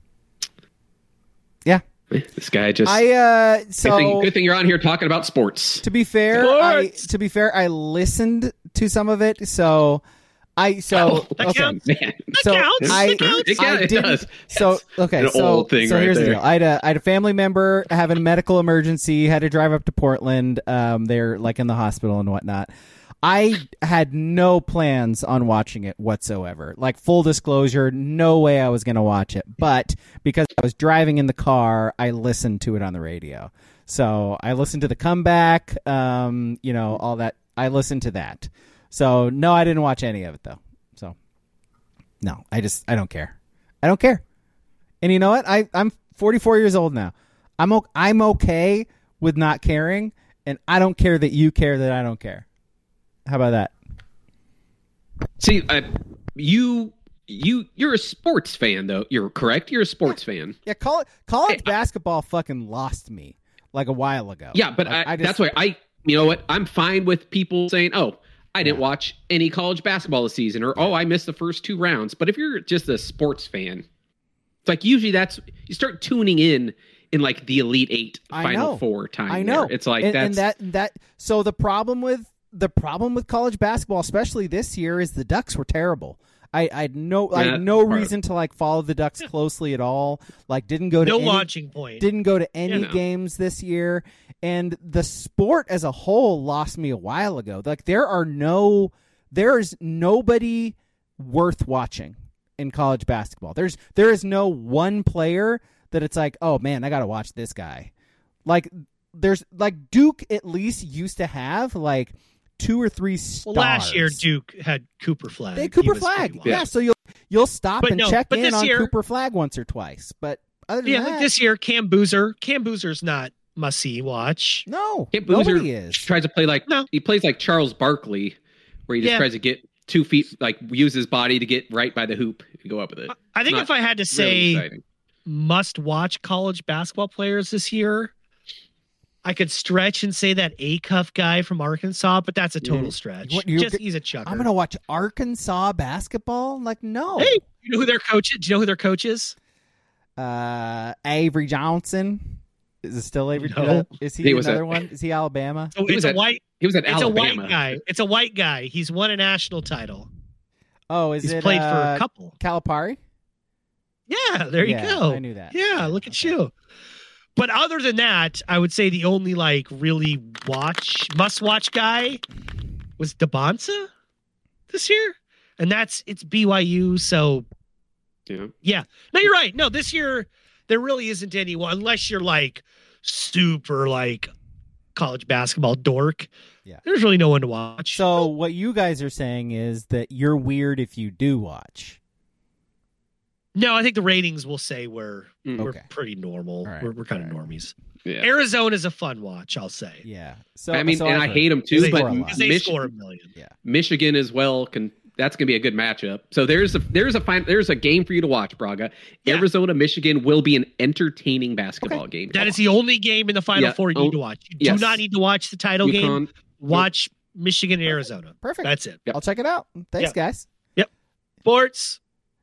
Yeah. This guy just. Good thing you're on here talking about sports. To be fair, I listened to some of it. So that counts. Man. It does. So okay. So here's the deal. I had a family member having a medical emergency. Had to drive up to Portland. They're like in the hospital and whatnot. I had no plans on watching it whatsoever. Like, full disclosure, no way I was going to watch it. But because I was driving in the car, I listened to it on the radio. So I listened to the comeback, all that. I listened to that. So, no, I didn't watch any of it, though. So, no, I don't care. I don't care. And you know what? I'm 44 years old now. I'm okay with not caring, and I don't care that you care that I don't care. How about that? See, you're a sports fan, though. You're correct. You're a sports fan. Yeah, college basketball fucking lost me like a while ago. Yeah, but that's why you know what? I'm fine with people saying, "Oh, I didn't watch any college basketball this season," or "Oh, I missed the first 2 rounds." But if you're just a sports fan, it's like usually you start tuning in like the Elite 8, Final Four time. I know. There. It's like So the problem with college basketball, especially this year, is the Ducks were terrible. I had no reason to like follow the Ducks closely at all. Like didn't go to any launching point. Didn't go to any games this year, and the sport as a whole lost me a while ago. Like there is nobody worth watching in college basketball. There is no one player that it's like, oh man, I got to watch this guy. Like there's like Duke at least used to have like 2 or 3 stars. Well, last year Duke had Cooper Flag. They had Cooper Flag, yeah. So you'll stop and check in on Cooper Flag once or twice. But other than that, like this year, Cam Boozer's not must-see watch. No, Cam Boozer nobody is. Tries to play like he plays like Charles Barkley, where he just tries to get 2 feet, like use his body to get right by the hoop and go up with it. I think if I had to say must-watch college basketball players this year, I could stretch and say that Acuff guy from Arkansas, but that's a total stretch. He's a chucker. I'm going to watch Arkansas basketball? Like, no. Hey, you know who their coach is? Do you know who their coach is? Avery Johnson. Is it still Avery? No. Is he another one? Is he Alabama? So it's a white. He was at Alabama. It's a white guy. It's a white guy. He's won a national title. Oh, he's played for a couple. Calipari? Yeah, there you go. I knew that. Yeah, look at you. But other than that, I would say the only like really must-watch guy was DeBonsa this year, and it's BYU. So yeah. No, you're right. No, this year there really isn't anyone unless you're like super like college basketball dork. Yeah, there's really no one to watch. So what you guys are saying is that you're weird if you do watch. No, I think the ratings will say we're pretty normal. Right. We're kind of normies. Yeah. Arizona's a fun watch, I'll say. Yeah. So I mean, and I hate them too, but they score a million. Yeah. Michigan as well that's going to be a good matchup. So there's a game for you to watch, Braga. Yeah. Arizona, Michigan will be an entertaining basketball game. That is the only game in the Final Four you need to watch. You do not need to watch the title game. Watch Michigan and Arizona. Perfect. That's it. Yep. I'll check it out. Thanks, guys. Yep. Sports.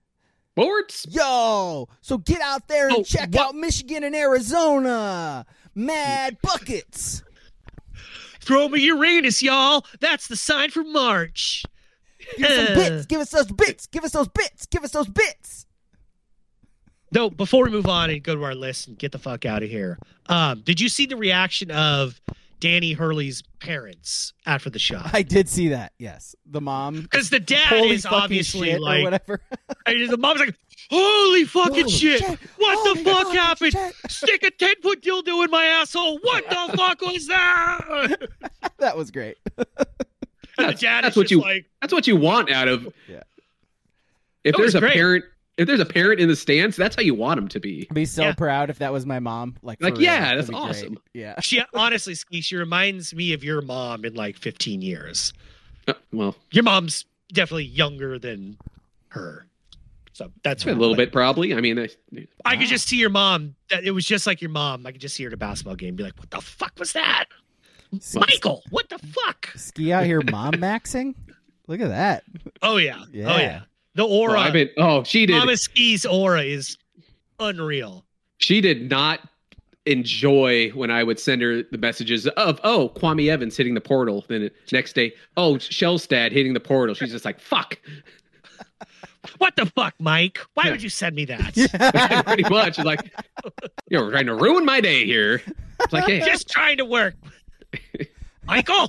Yo, so get out there and check out Michigan and Arizona. Mad buckets. Throw me Uranus, y'all. That's the sign for March. Give us some bits. Give us those bits. Give us those bits. Give us those bits. No, before we move on and go to our list and get the fuck out of here, did you see the reaction of Danny Hurley's parents after the shot? I did see that. Yes, the mom, because the dad is obviously like whatever. The mom's like, "Holy fucking shit! What the fuck happened? Stick a 10-foot dildo in my asshole! What the fuck was that?" That was great. And the dad that's is that's what you want out of. Yeah. If there's a parent. If there's a parent in the stands, that's how you want them to be. I'd be so proud if that was my mom. Like that's awesome. Great. Yeah. She honestly, Ski, she reminds me of your mom in like 15 years. Well, your mom's definitely younger than her. So that's a little bit probably. I mean, I could just see your mom. It was just like your mom. I could just see her at a basketball game and be like, what the fuck was that? Michael, what the fuck? Ski out here mom maxing? Look at that. Oh, yeah. Oh, yeah. The aura. She did. Mama Ski's aura is unreal. She did not enjoy when I would send her the messages of, Kwame Evans hitting the portal. Then the next day, Shellstad hitting the portal. She's just like, fuck. What the fuck, Mike? Why would you send me that? Yeah. Pretty much. It's like, you're trying to ruin my day here. It's like, hey. Just trying to work. Michael.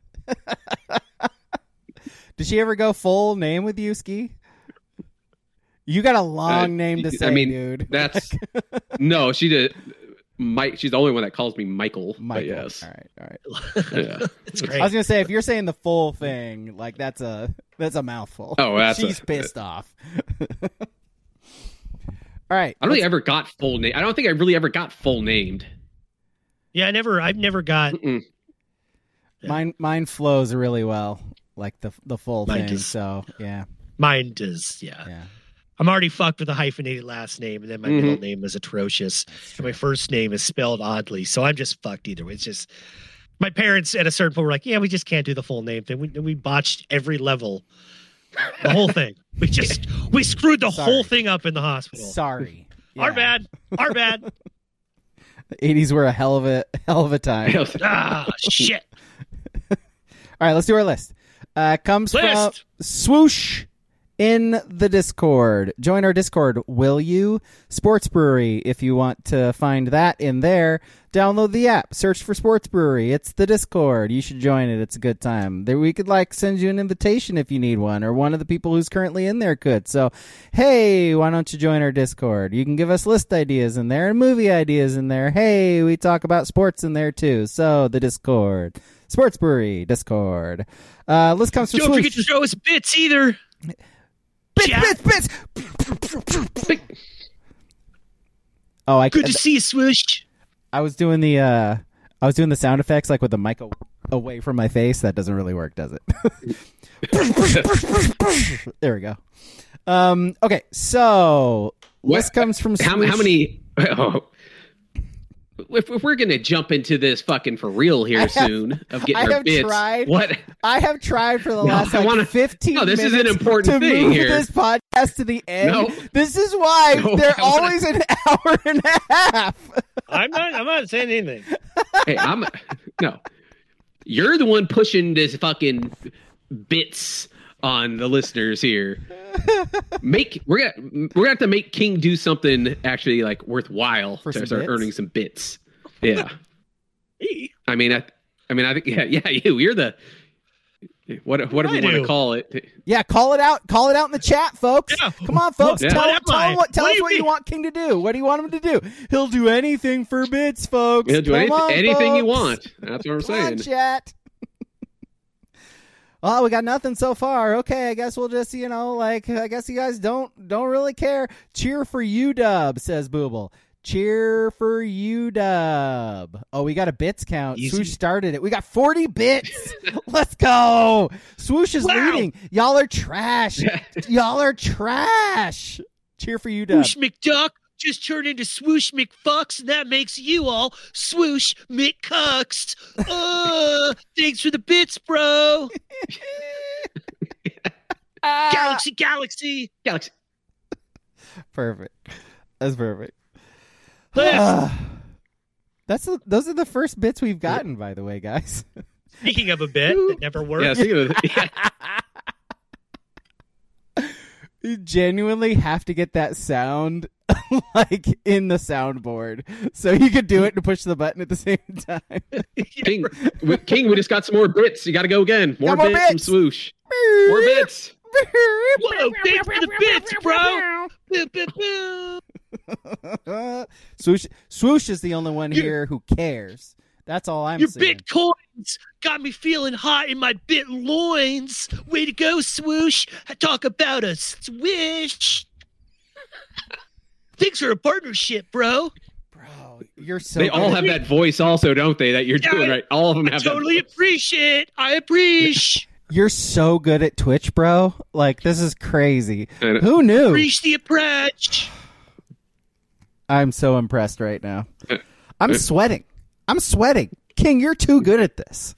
Did she ever go full name with you, Ski? You got a long name to say, dude. That's no. She did. Mike. She's the only one that calls me Michael. Michael. Yes. All right. Yeah. It's great. I was gonna say if you're saying the full thing, like that's a mouthful. Oh, she's pissed off. All right. I don't think I ever got full name. I don't think I really ever got full named. Yeah, I've never got. Mine flows really well, like the full thing. So yeah. Mine does. Yeah. I'm already fucked with a hyphenated last name, and then my middle name is atrocious, and my first name is spelled oddly. So I'm just fucked either way. It's just my parents at a certain point were like, "Yeah, we just can't do the full name thing." We botched every level, the whole thing. We screwed the whole thing up in the hospital. Sorry, Our bad. The 80s were a hell of a time. Shit. All right, let's do our list. Comes from Swoosh in the Discord. Join our Discord, will you? Sports Brewery, if you want to find that in there. Download the app, search for Sports Brewery. It's the Discord. You should join it. It's a good time. There, we could send you an invitation if you need one, or one of the people who's currently in there could. So, hey, why don't you join our Discord? You can give us list ideas in there and movie ideas in there. Hey, we talk about sports in there too. So, the Discord. Sports Brewery, Discord. List comes from Don't forget to show us bits either. Bits. Oh, good to see you, Swoosh. I was doing the sound effects with the mic away from my face. That doesn't really work, does it? There we go. Okay, so list comes from how many? If we're gonna jump into this fucking for real here soon of getting our bits, I have tried for the last 15 minutes. This is an important thing move here. This podcast to the end. No. This is why they're always an hour and a half. I'm not saying anything. Hey, no. You're the one pushing this fucking bits on the listeners here. We're gonna have to make King do something actually worthwhile to start earning some bits. Yeah. I think you're the whatever you want to call it. Yeah, call it out in the chat, folks. Yeah. Come on, folks. Yeah. Tell us what you want King to do. What do you want him to do? He'll do anything for bits, folks. He'll do anything you want. That's what I'm saying. Come on, chat. Well, we got nothing so far. Okay, I guess we'll just, I guess you guys don't really care. Cheer for UW, says Booble. Cheer for UW. Oh, we got a bits count. Easy. Swoosh started it. We got 40 bits. Let's go. Swoosh is leading. Y'all are trash. Y'all are trash. Cheer for UW. Swoosh McDuck just turned into Swoosh McFucks, and that makes you all Swoosh McCucks. Thanks for the bits, bro. Galaxy. Perfect. That's perfect. Those are the first bits we've gotten, by the way, guys. Speaking of a bit that never worked. Yeah, speaking of You genuinely have to get that sound in the soundboard, so you could do it and push the button at the same time. King, we just got some more bits. You got to go again. More bits from Swoosh. More bits. Whoa, thanks for the bits, bro. Swoosh is the only one here who cares. That's all I'm saying. Your Bitcoins got me feeling hot in my bit loins. Way to go, Swoosh. I talk about a swish. Thanks for a partnership, bro. Bro, you're so They all have that voice also, don't they, that you're doing, right? All of them have totally that voice. Appreciate. I appreciate. You're so good at Twitch, bro. This is crazy. Who knew? Appreciate the approach. I'm so impressed right now. I'm sweating. King, you're too good at this.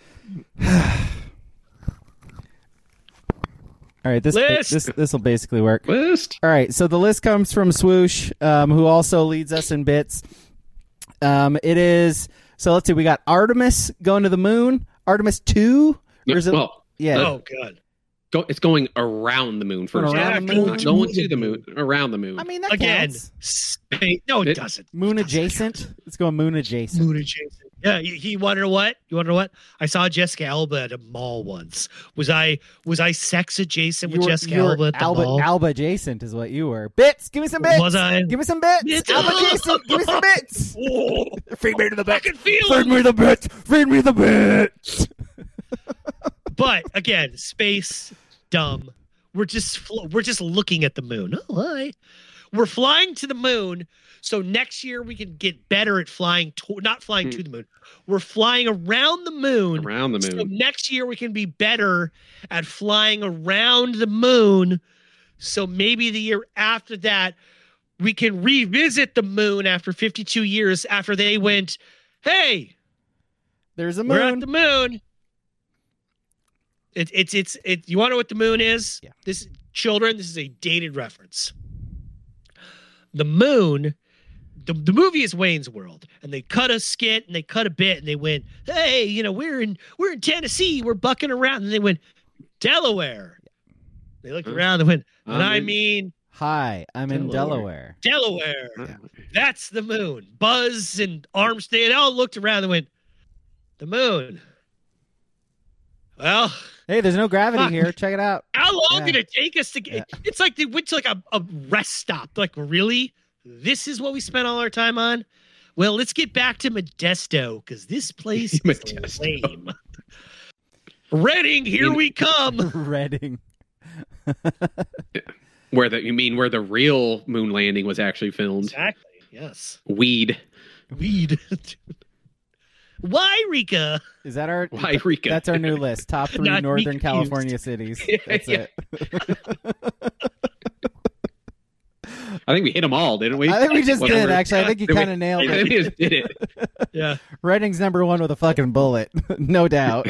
All right, this will basically work. List. All right, so the list comes from Swoosh, who also leads us in bits. It is, so let's see, we got Artemis going to the moon. Artemis 2? Or is it, yeah. Oh, God. It's going around the moon first. Around the moon. Not going to the moon. Around the moon. I mean, that Again, counts. No, it doesn't. Moon adjacent? Let's go moon adjacent. Moon adjacent. Yeah, you want to know what? You want to know what? I saw Jessica Alba at a mall once. Was I sex adjacent with Jessica Alba at the mall? Alba adjacent is what you were. Bits, give me some bits. Was I? Give me some bits. Alba adjacent, give me some bits. Oh, Feed me to the bits. I can feel Feed me the bits. Feed me the bits. But again, space, dumb. We're just looking at the moon. Oh, hi. We're flying to the moon. So next year we can get better at flying, not flying to the moon. We're flying around the moon. Around the moon. So next year we can be better at flying around the moon. So maybe the year after that, we can revisit the moon after 52 years after they went, hey, there's a moon. We're at the moon. It's you want to know what the moon is? Yeah. This is a dated reference. The moon, the movie is Wayne's World, and they cut a skit and they cut a bit and they went, hey, we're in Tennessee, we're bucking around, and they went, Delaware. They looked around and went, and I mean, hi, I'm in Delaware. Delaware. Yeah. That's the moon. Buzz and Armstrong, they all looked around and went, the moon. Well, hey, there's no gravity here. Check it out. How long did it take us to get? It's like they went to like a rest stop. Like, really? This is what we spent all our time on? Well, let's get back to Modesto because this place is lame. Reading, here we come. Reading. Where the real moon landing was actually filmed. Exactly. Yes. Weed. Wairika. Is that our Wairika? That's our new list. Top 3 Northern California cities. That's it. I think we hit them all, didn't we? I think we just did, actually. I think you kind of nailed it. I think we just did it. Yeah. Reading's number 1 with a fucking bullet. No doubt.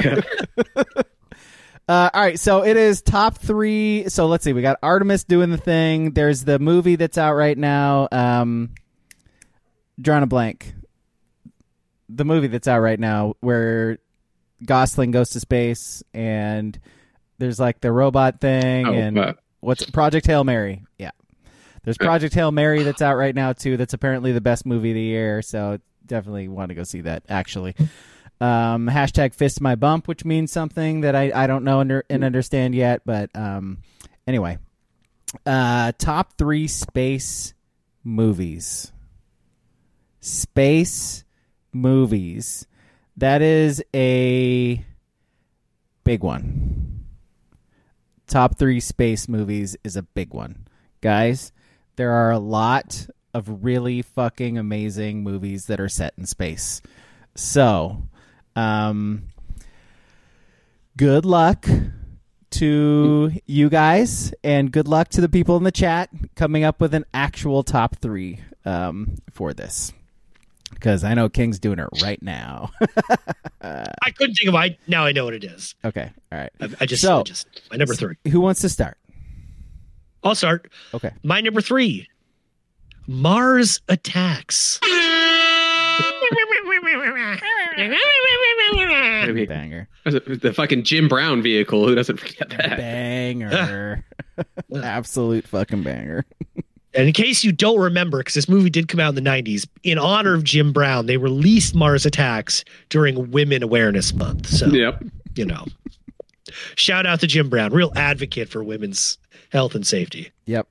All right, so it is top 3. So let's see. We got Artemis doing the thing. There's the movie that's out right now. Drawing a blank. The movie that's out right now where Gosling goes to space and there's like the robot thing what's Project Hail Mary. Yeah. There's Project Hail Mary that's out right now too. That's apparently the best movie of the year. So definitely want to go see that actually. Hashtag fist my bump, which means something that I don't know and understand yet. But anyway, top 3 space movies. Space movies. That is a big one. Top 3 space movies is a big one. Guys, there are a lot of really fucking amazing movies that are set in space. So, good luck to you guys, and good luck to the people in the chat coming up with an actual top 3 for this. Because I know King's doing it right now. I couldn't think of it. Now I know what it is. Okay. All right. I just my number 3. Who wants to start? I'll start. Okay. My number 3, Mars Attacks. Banger. The fucking Jim Brown vehicle. Who doesn't forget that? Banger. Absolute fucking banger. And in case you don't remember, because this movie did come out in the 90s, in honor of Jim Brown, they released Mars Attacks during Women Awareness Month. So, you know, shout out to Jim Brown, real advocate for women's health and safety. Yep.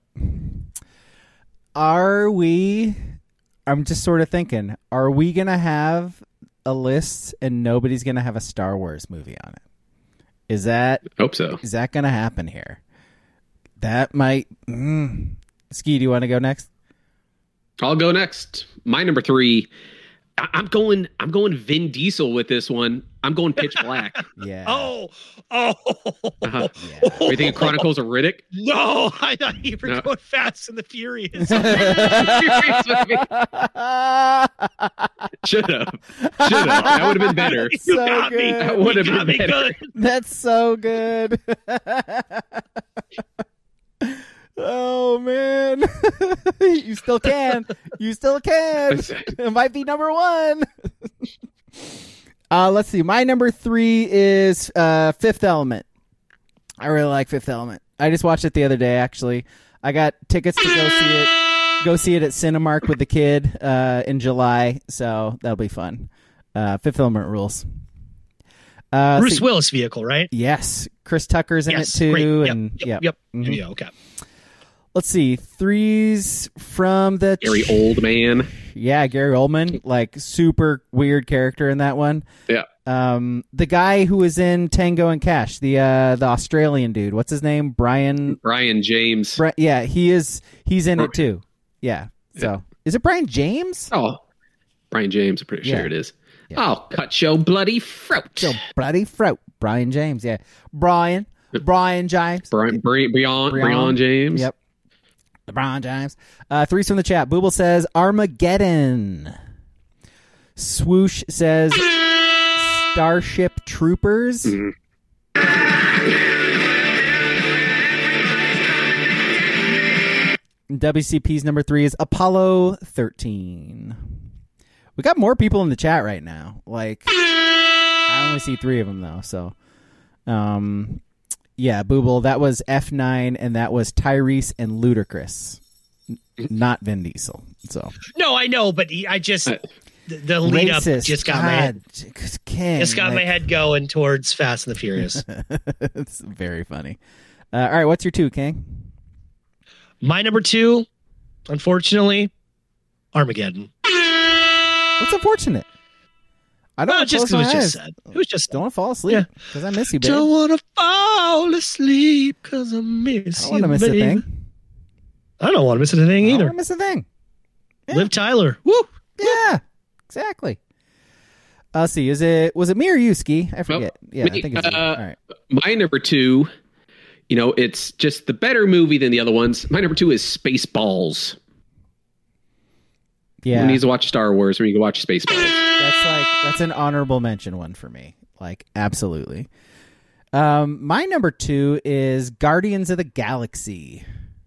I'm just sort of thinking, are we going to have a list and nobody's going to have a Star Wars movie on it? Hope so. Is that going to happen here? That might... Ski, do you want to go next? I'll go next. My number 3. I'm going Vin Diesel with this one. I'm going Pitch Black. Yeah. Oh. Yeah. Are you thinking Chronicles of Riddick? No, I thought you were going Fast and the Furious. Should have. That would have been better. So good. That would have been better. That's so good. Oh man. You still can. It might be number 1. Let's see. My number 3 is Fifth Element. I really like Fifth Element. I just watched it the other day actually. I got tickets to go see it at Cinemark with the kid in July, so that'll be fun. Fifth Element rules. Bruce Willis vehicle, right? Yes. Chris Tucker's in it too. Great. Yep. Mm-hmm. Yeah, okay. Let's see. 3s from the... Gary Oldman. Yeah, Gary Oldman. Like, super weird character in that one. Yeah. The guy who was in Tango and Cash, the Australian dude. What's his name? Brian James. Yeah, he's in it too. Yeah. So, is it Brian James? Oh, Brian James. I'm pretty sure it is. Yeah. I'll cut your bloody throat. Brian James, yeah. Brian James. Brian James. Yep. LeBron James. 3's from the chat. Booble says Armageddon. Swoosh says Starship Troopers. Mm-hmm. WCP's number 3 is Apollo 13. We got more people in the chat right now. Like, I only see 3 of them though. So, Yeah, Booble. That was F9, and that was Tyrese and Ludacris, not Vin Diesel. So no, I know, but I just the lead up just got my head. Just got my head going towards Fast and the Furious. It's very funny. All right, what's your 2, King? My number 2, unfortunately, Armageddon. What's unfortunate? I don't want to just it was just sad. It was just don't want to fall asleep because I miss you, babe. Don't want to fall asleep because I miss you. I don't want to miss a thing. I don't want to miss a thing either. I don't want to miss a thing. Yeah. Liv Tyler. Woo! Yeah, exactly. Let's see. Was it me or you, Ski? I forget. I think it's you. All right. My number 2, it's just the better movie than the other ones. My number 2 is Spaceballs. Yeah. Who needs to watch Star Wars when you can watch Spaceballs? That's an honorable mention one for me. Like, absolutely. My number 2 is Guardians of the Galaxy.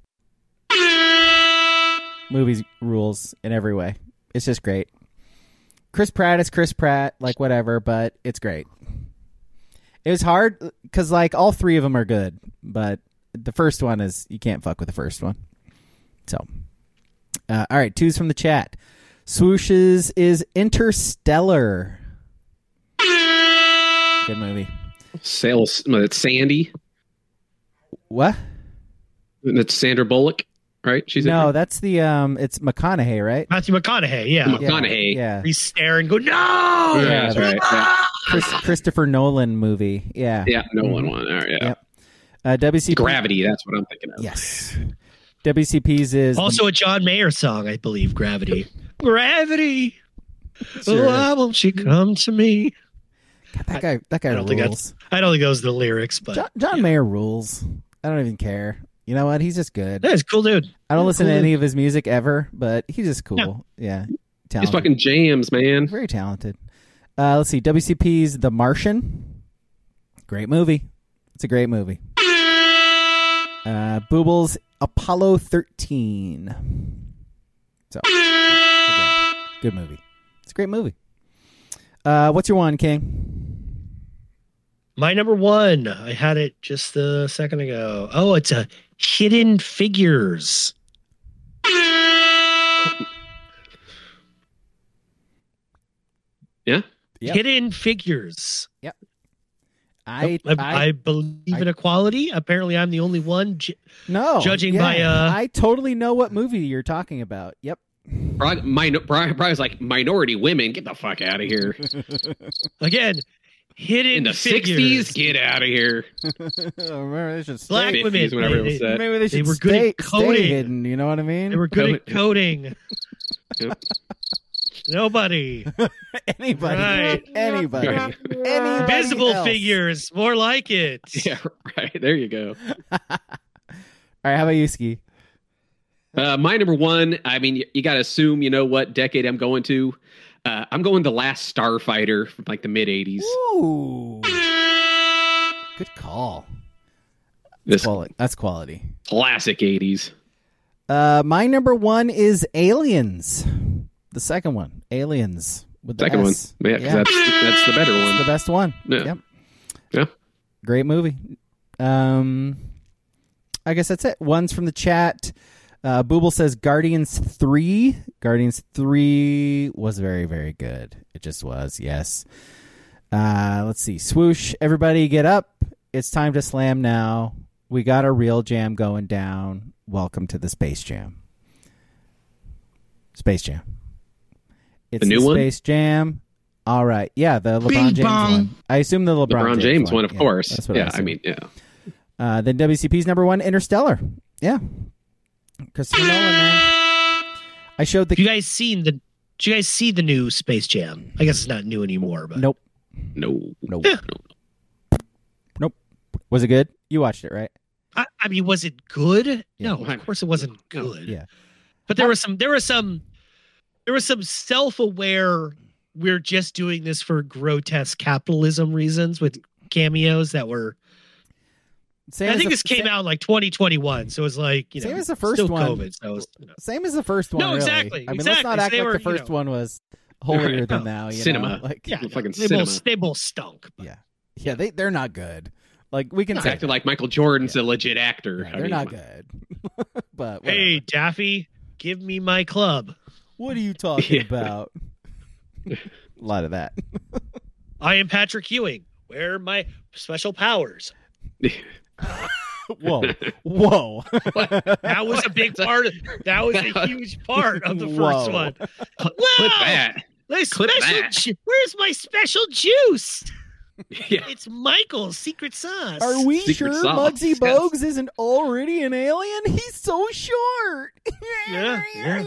Movies rules in every way. It's just great. Chris Pratt is Chris Pratt, like whatever, but it's great. It was hard because like all 3 of them are good, but the first one is you can't fuck with the first one. So, all right, 2's from the chat. Swooshes is Interstellar. Good movie. It's Sandy. What? That's Sandra Bullock, right? She's that's the it's McConaughey, right? Matthew McConaughey, yeah. McConaughey. Yeah. He's staring, go, no! Yeah, that's right. Yeah. Christopher Nolan movie. Yeah. Yeah, Nolan one. All right, yeah. Yep. WCP. Gravity, that's what I'm thinking of. Yes. WCP's is also a John Mayer song, I believe, Gravity. Gravity. Sure. Why won't you come to me? God, that guy I don't rules. I don't think those are the lyrics, but John Mayer rules. I don't even care. You know what? He's just good. Yeah, he's a cool dude. I don't listen to any of his music ever, but he's just cool. Yeah. Talented. He's fucking jams, man. Very talented. Let's see. WCP's The Martian. Great movie. It's a great movie. Booble's Apollo 13. So, again, good movie. It's a great movie. What's your 1, King? My number 1. I had it just a second ago. Oh, it's a Hidden Figures. Yeah. Yep. Hidden Figures. Yep. I believe in equality. Apparently, I'm the only one. Judging by. I totally know what movie you're talking about. Yep. Brian was like, minority women, get the fuck out of here. Again, Hidden in the Figures. 60s, get out of here. Black women. Maybe they were good at coding. Hidden, you know what I mean? They were good at coding. Yep. Anybody. Right. Anybody. Invisible figures. More like it. Yeah, right. There you go. All right, how about you, Ski? My number 1, I mean, you got to assume you know what decade I'm going to. I'm going The Last Starfighter from like the mid-'80s. Ooh. Good call. That's quality. Classic 80s. My number 1 is Aliens. The second one, Aliens. With the second S. one. Yeah, that's the better one. It's the best one. Yeah. Yep. Yeah. Great movie. I guess that's it. One's from the chat. Booble says Guardians 3. Guardians 3 was very, very good. It just was, yes. Let's see. Swoosh, everybody get up. It's time to slam now. We got a real jam going down. Welcome to the Space Jam. Space Jam. It's the new one? Space Jam. All right. Yeah, the LeBron James one. I assume the LeBron James one, of course. That's what I mean, yeah. Then WCP's number 1, Interstellar. Yeah. Christopher Nolan, man. I showed the. Did you guys see the new Space Jam? I guess it's not new anymore, but Nope. No. Nope. Was it good? You watched it, right? I mean, was it good? Yeah. No, of course it wasn't good. Yeah. But there was some self-aware, we're just doing this for grotesque capitalism reasons with cameos that were. I think this came out in like 2021, so it was like same as the first one. COVID, so was, same as the first one. No, really. exactly. I mean, let's not act like the first one was holier than thou. Cinema, like fucking they cinema. Both stunk. But. Yeah, they're not good. Like we can say acting like Michael Jordan's a legit actor. No, they're not good. But whatever. Hey, Daffy, give me my club. What are you talking about? A lot of that. I am Patrick Ewing. Where are my special powers? Whoa. That was a big part of that was a huge part of the first one. Clip that. Where's my special juice? Yeah. It's Michael's secret sauce. Are we Secret sure sauce. Muggsy Bogues isn't already an alien? He's so short. Yeah.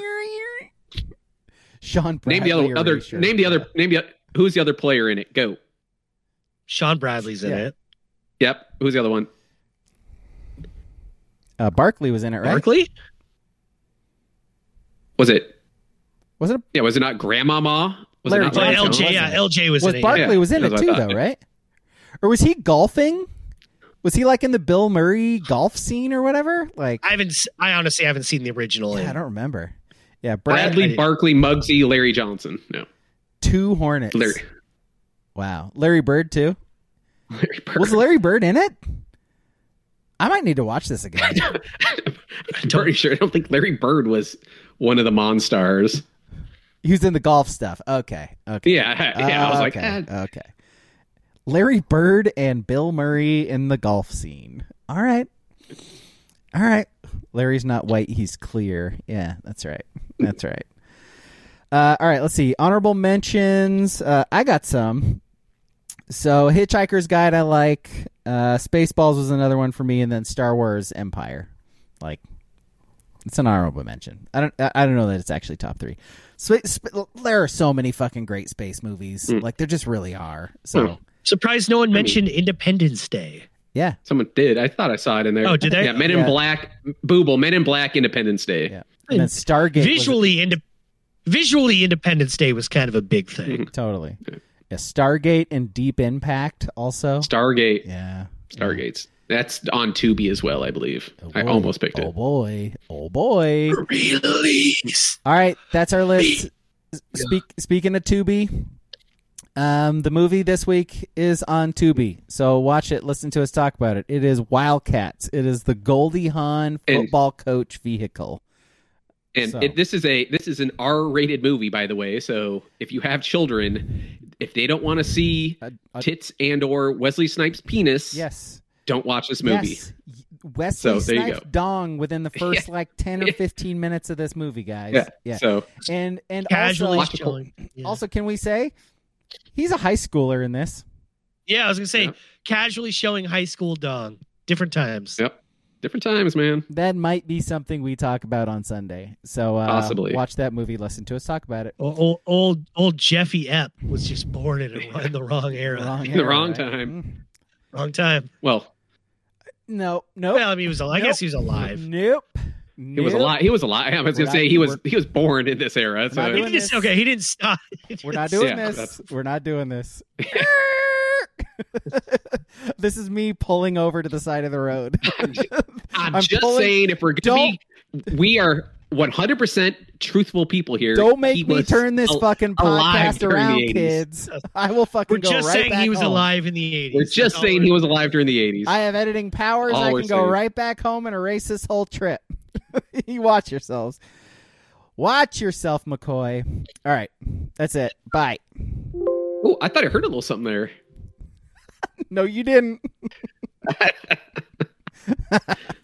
Sean Bradley. Who's the other player in it? Go. Sean Bradley's in it. Yep. Who's the other one? Barkley was in it, right? Barkley? Was it? Was it? Yeah. Was it not Grandmama? Was Larry it not Johnson, LJ, wasn't it? LJ was in it. Barkley was in that's it what too, I thought. though, right? Or was he golfing? Was he like in the Bill Murray golf scene or whatever? Like I honestly haven't seen the original. I don't remember. Yeah, Bradley, Barkley, Muggsy, Larry Johnson. No. 2 Hornets. Larry. Wow. Larry Bird too? Larry Bird. Was Larry Bird in it? I might need to watch this again. I'm pretty sure. I don't think Larry Bird was one of the Monstars. He was in the golf stuff. Okay. Yeah. I was like, okay. Larry Bird and Bill Murray in the golf scene. All right. Larry's not white. He's clear. Yeah, that's right. All right. Let's see. Honorable mentions. I got some. So Hitchhiker's Guide I like. Spaceballs was another one for me, and then Star Wars Empire. Like, it's an honorable mention. I don't know that it's actually top 3. There are so many fucking great space movies. Like, there just really are. So surprised no one mentioned Independence Day. Yeah, someone did. I thought I saw it in there. Oh, did they? Yeah, Men in Black. Booble. Men in Black. Independence Day. Yeah, and then Stargate. Visually, Independence Day was kind of a big thing. Totally. Yeah, Stargate and Deep Impact also. Stargate. Yeah. Stargates. That's on Tubi as well, I believe. Oh, I almost picked it. Oh boy. Release. All right, that's our list. Speaking of Tubi, the movie this week is on Tubi. So watch it, listen to us talk about it. It is Wildcats. It is the Goldie Hawn football coach vehicle. And this is an R-rated movie, by the way. So if you have children, if they don't want to see tits and or Wesley Snipes' penis, yes, don't watch this movie. Yes. Wesley Snipes dong within the first 10 or 15 minutes of this movie, guys. Yeah. So and casually also, can we say he's a high schooler in this? Yeah, I was gonna say casually showing high school dong. Different times. Yep. Different times, man. That might be something we talk about on Sunday. So possibly watch that movie, listen to us talk about it. Old Jeffy Epp was just born in the wrong era. In the wrong time. Wrong time. Well, no. Well, I mean, I guess he was alive. Nope. He was alive. I was going to say he was born in this era. So he didn't stop. We're not doing this. We're not doing this. This is me pulling over to the side of the road. I'm just saying, if we're going to be, we are 100% truthful people here. Don't make me turn this fucking podcast around, kids. I will fucking go right back home. We're just saying he was alive in the 80s. We're just saying he was alive during the 80s. I have editing powers. I can go right back home and erase this whole trip. You watch yourselves. Watch yourself, McCoy. All right. That's it. Bye. Oh, I thought I heard a little something there. No, you didn't.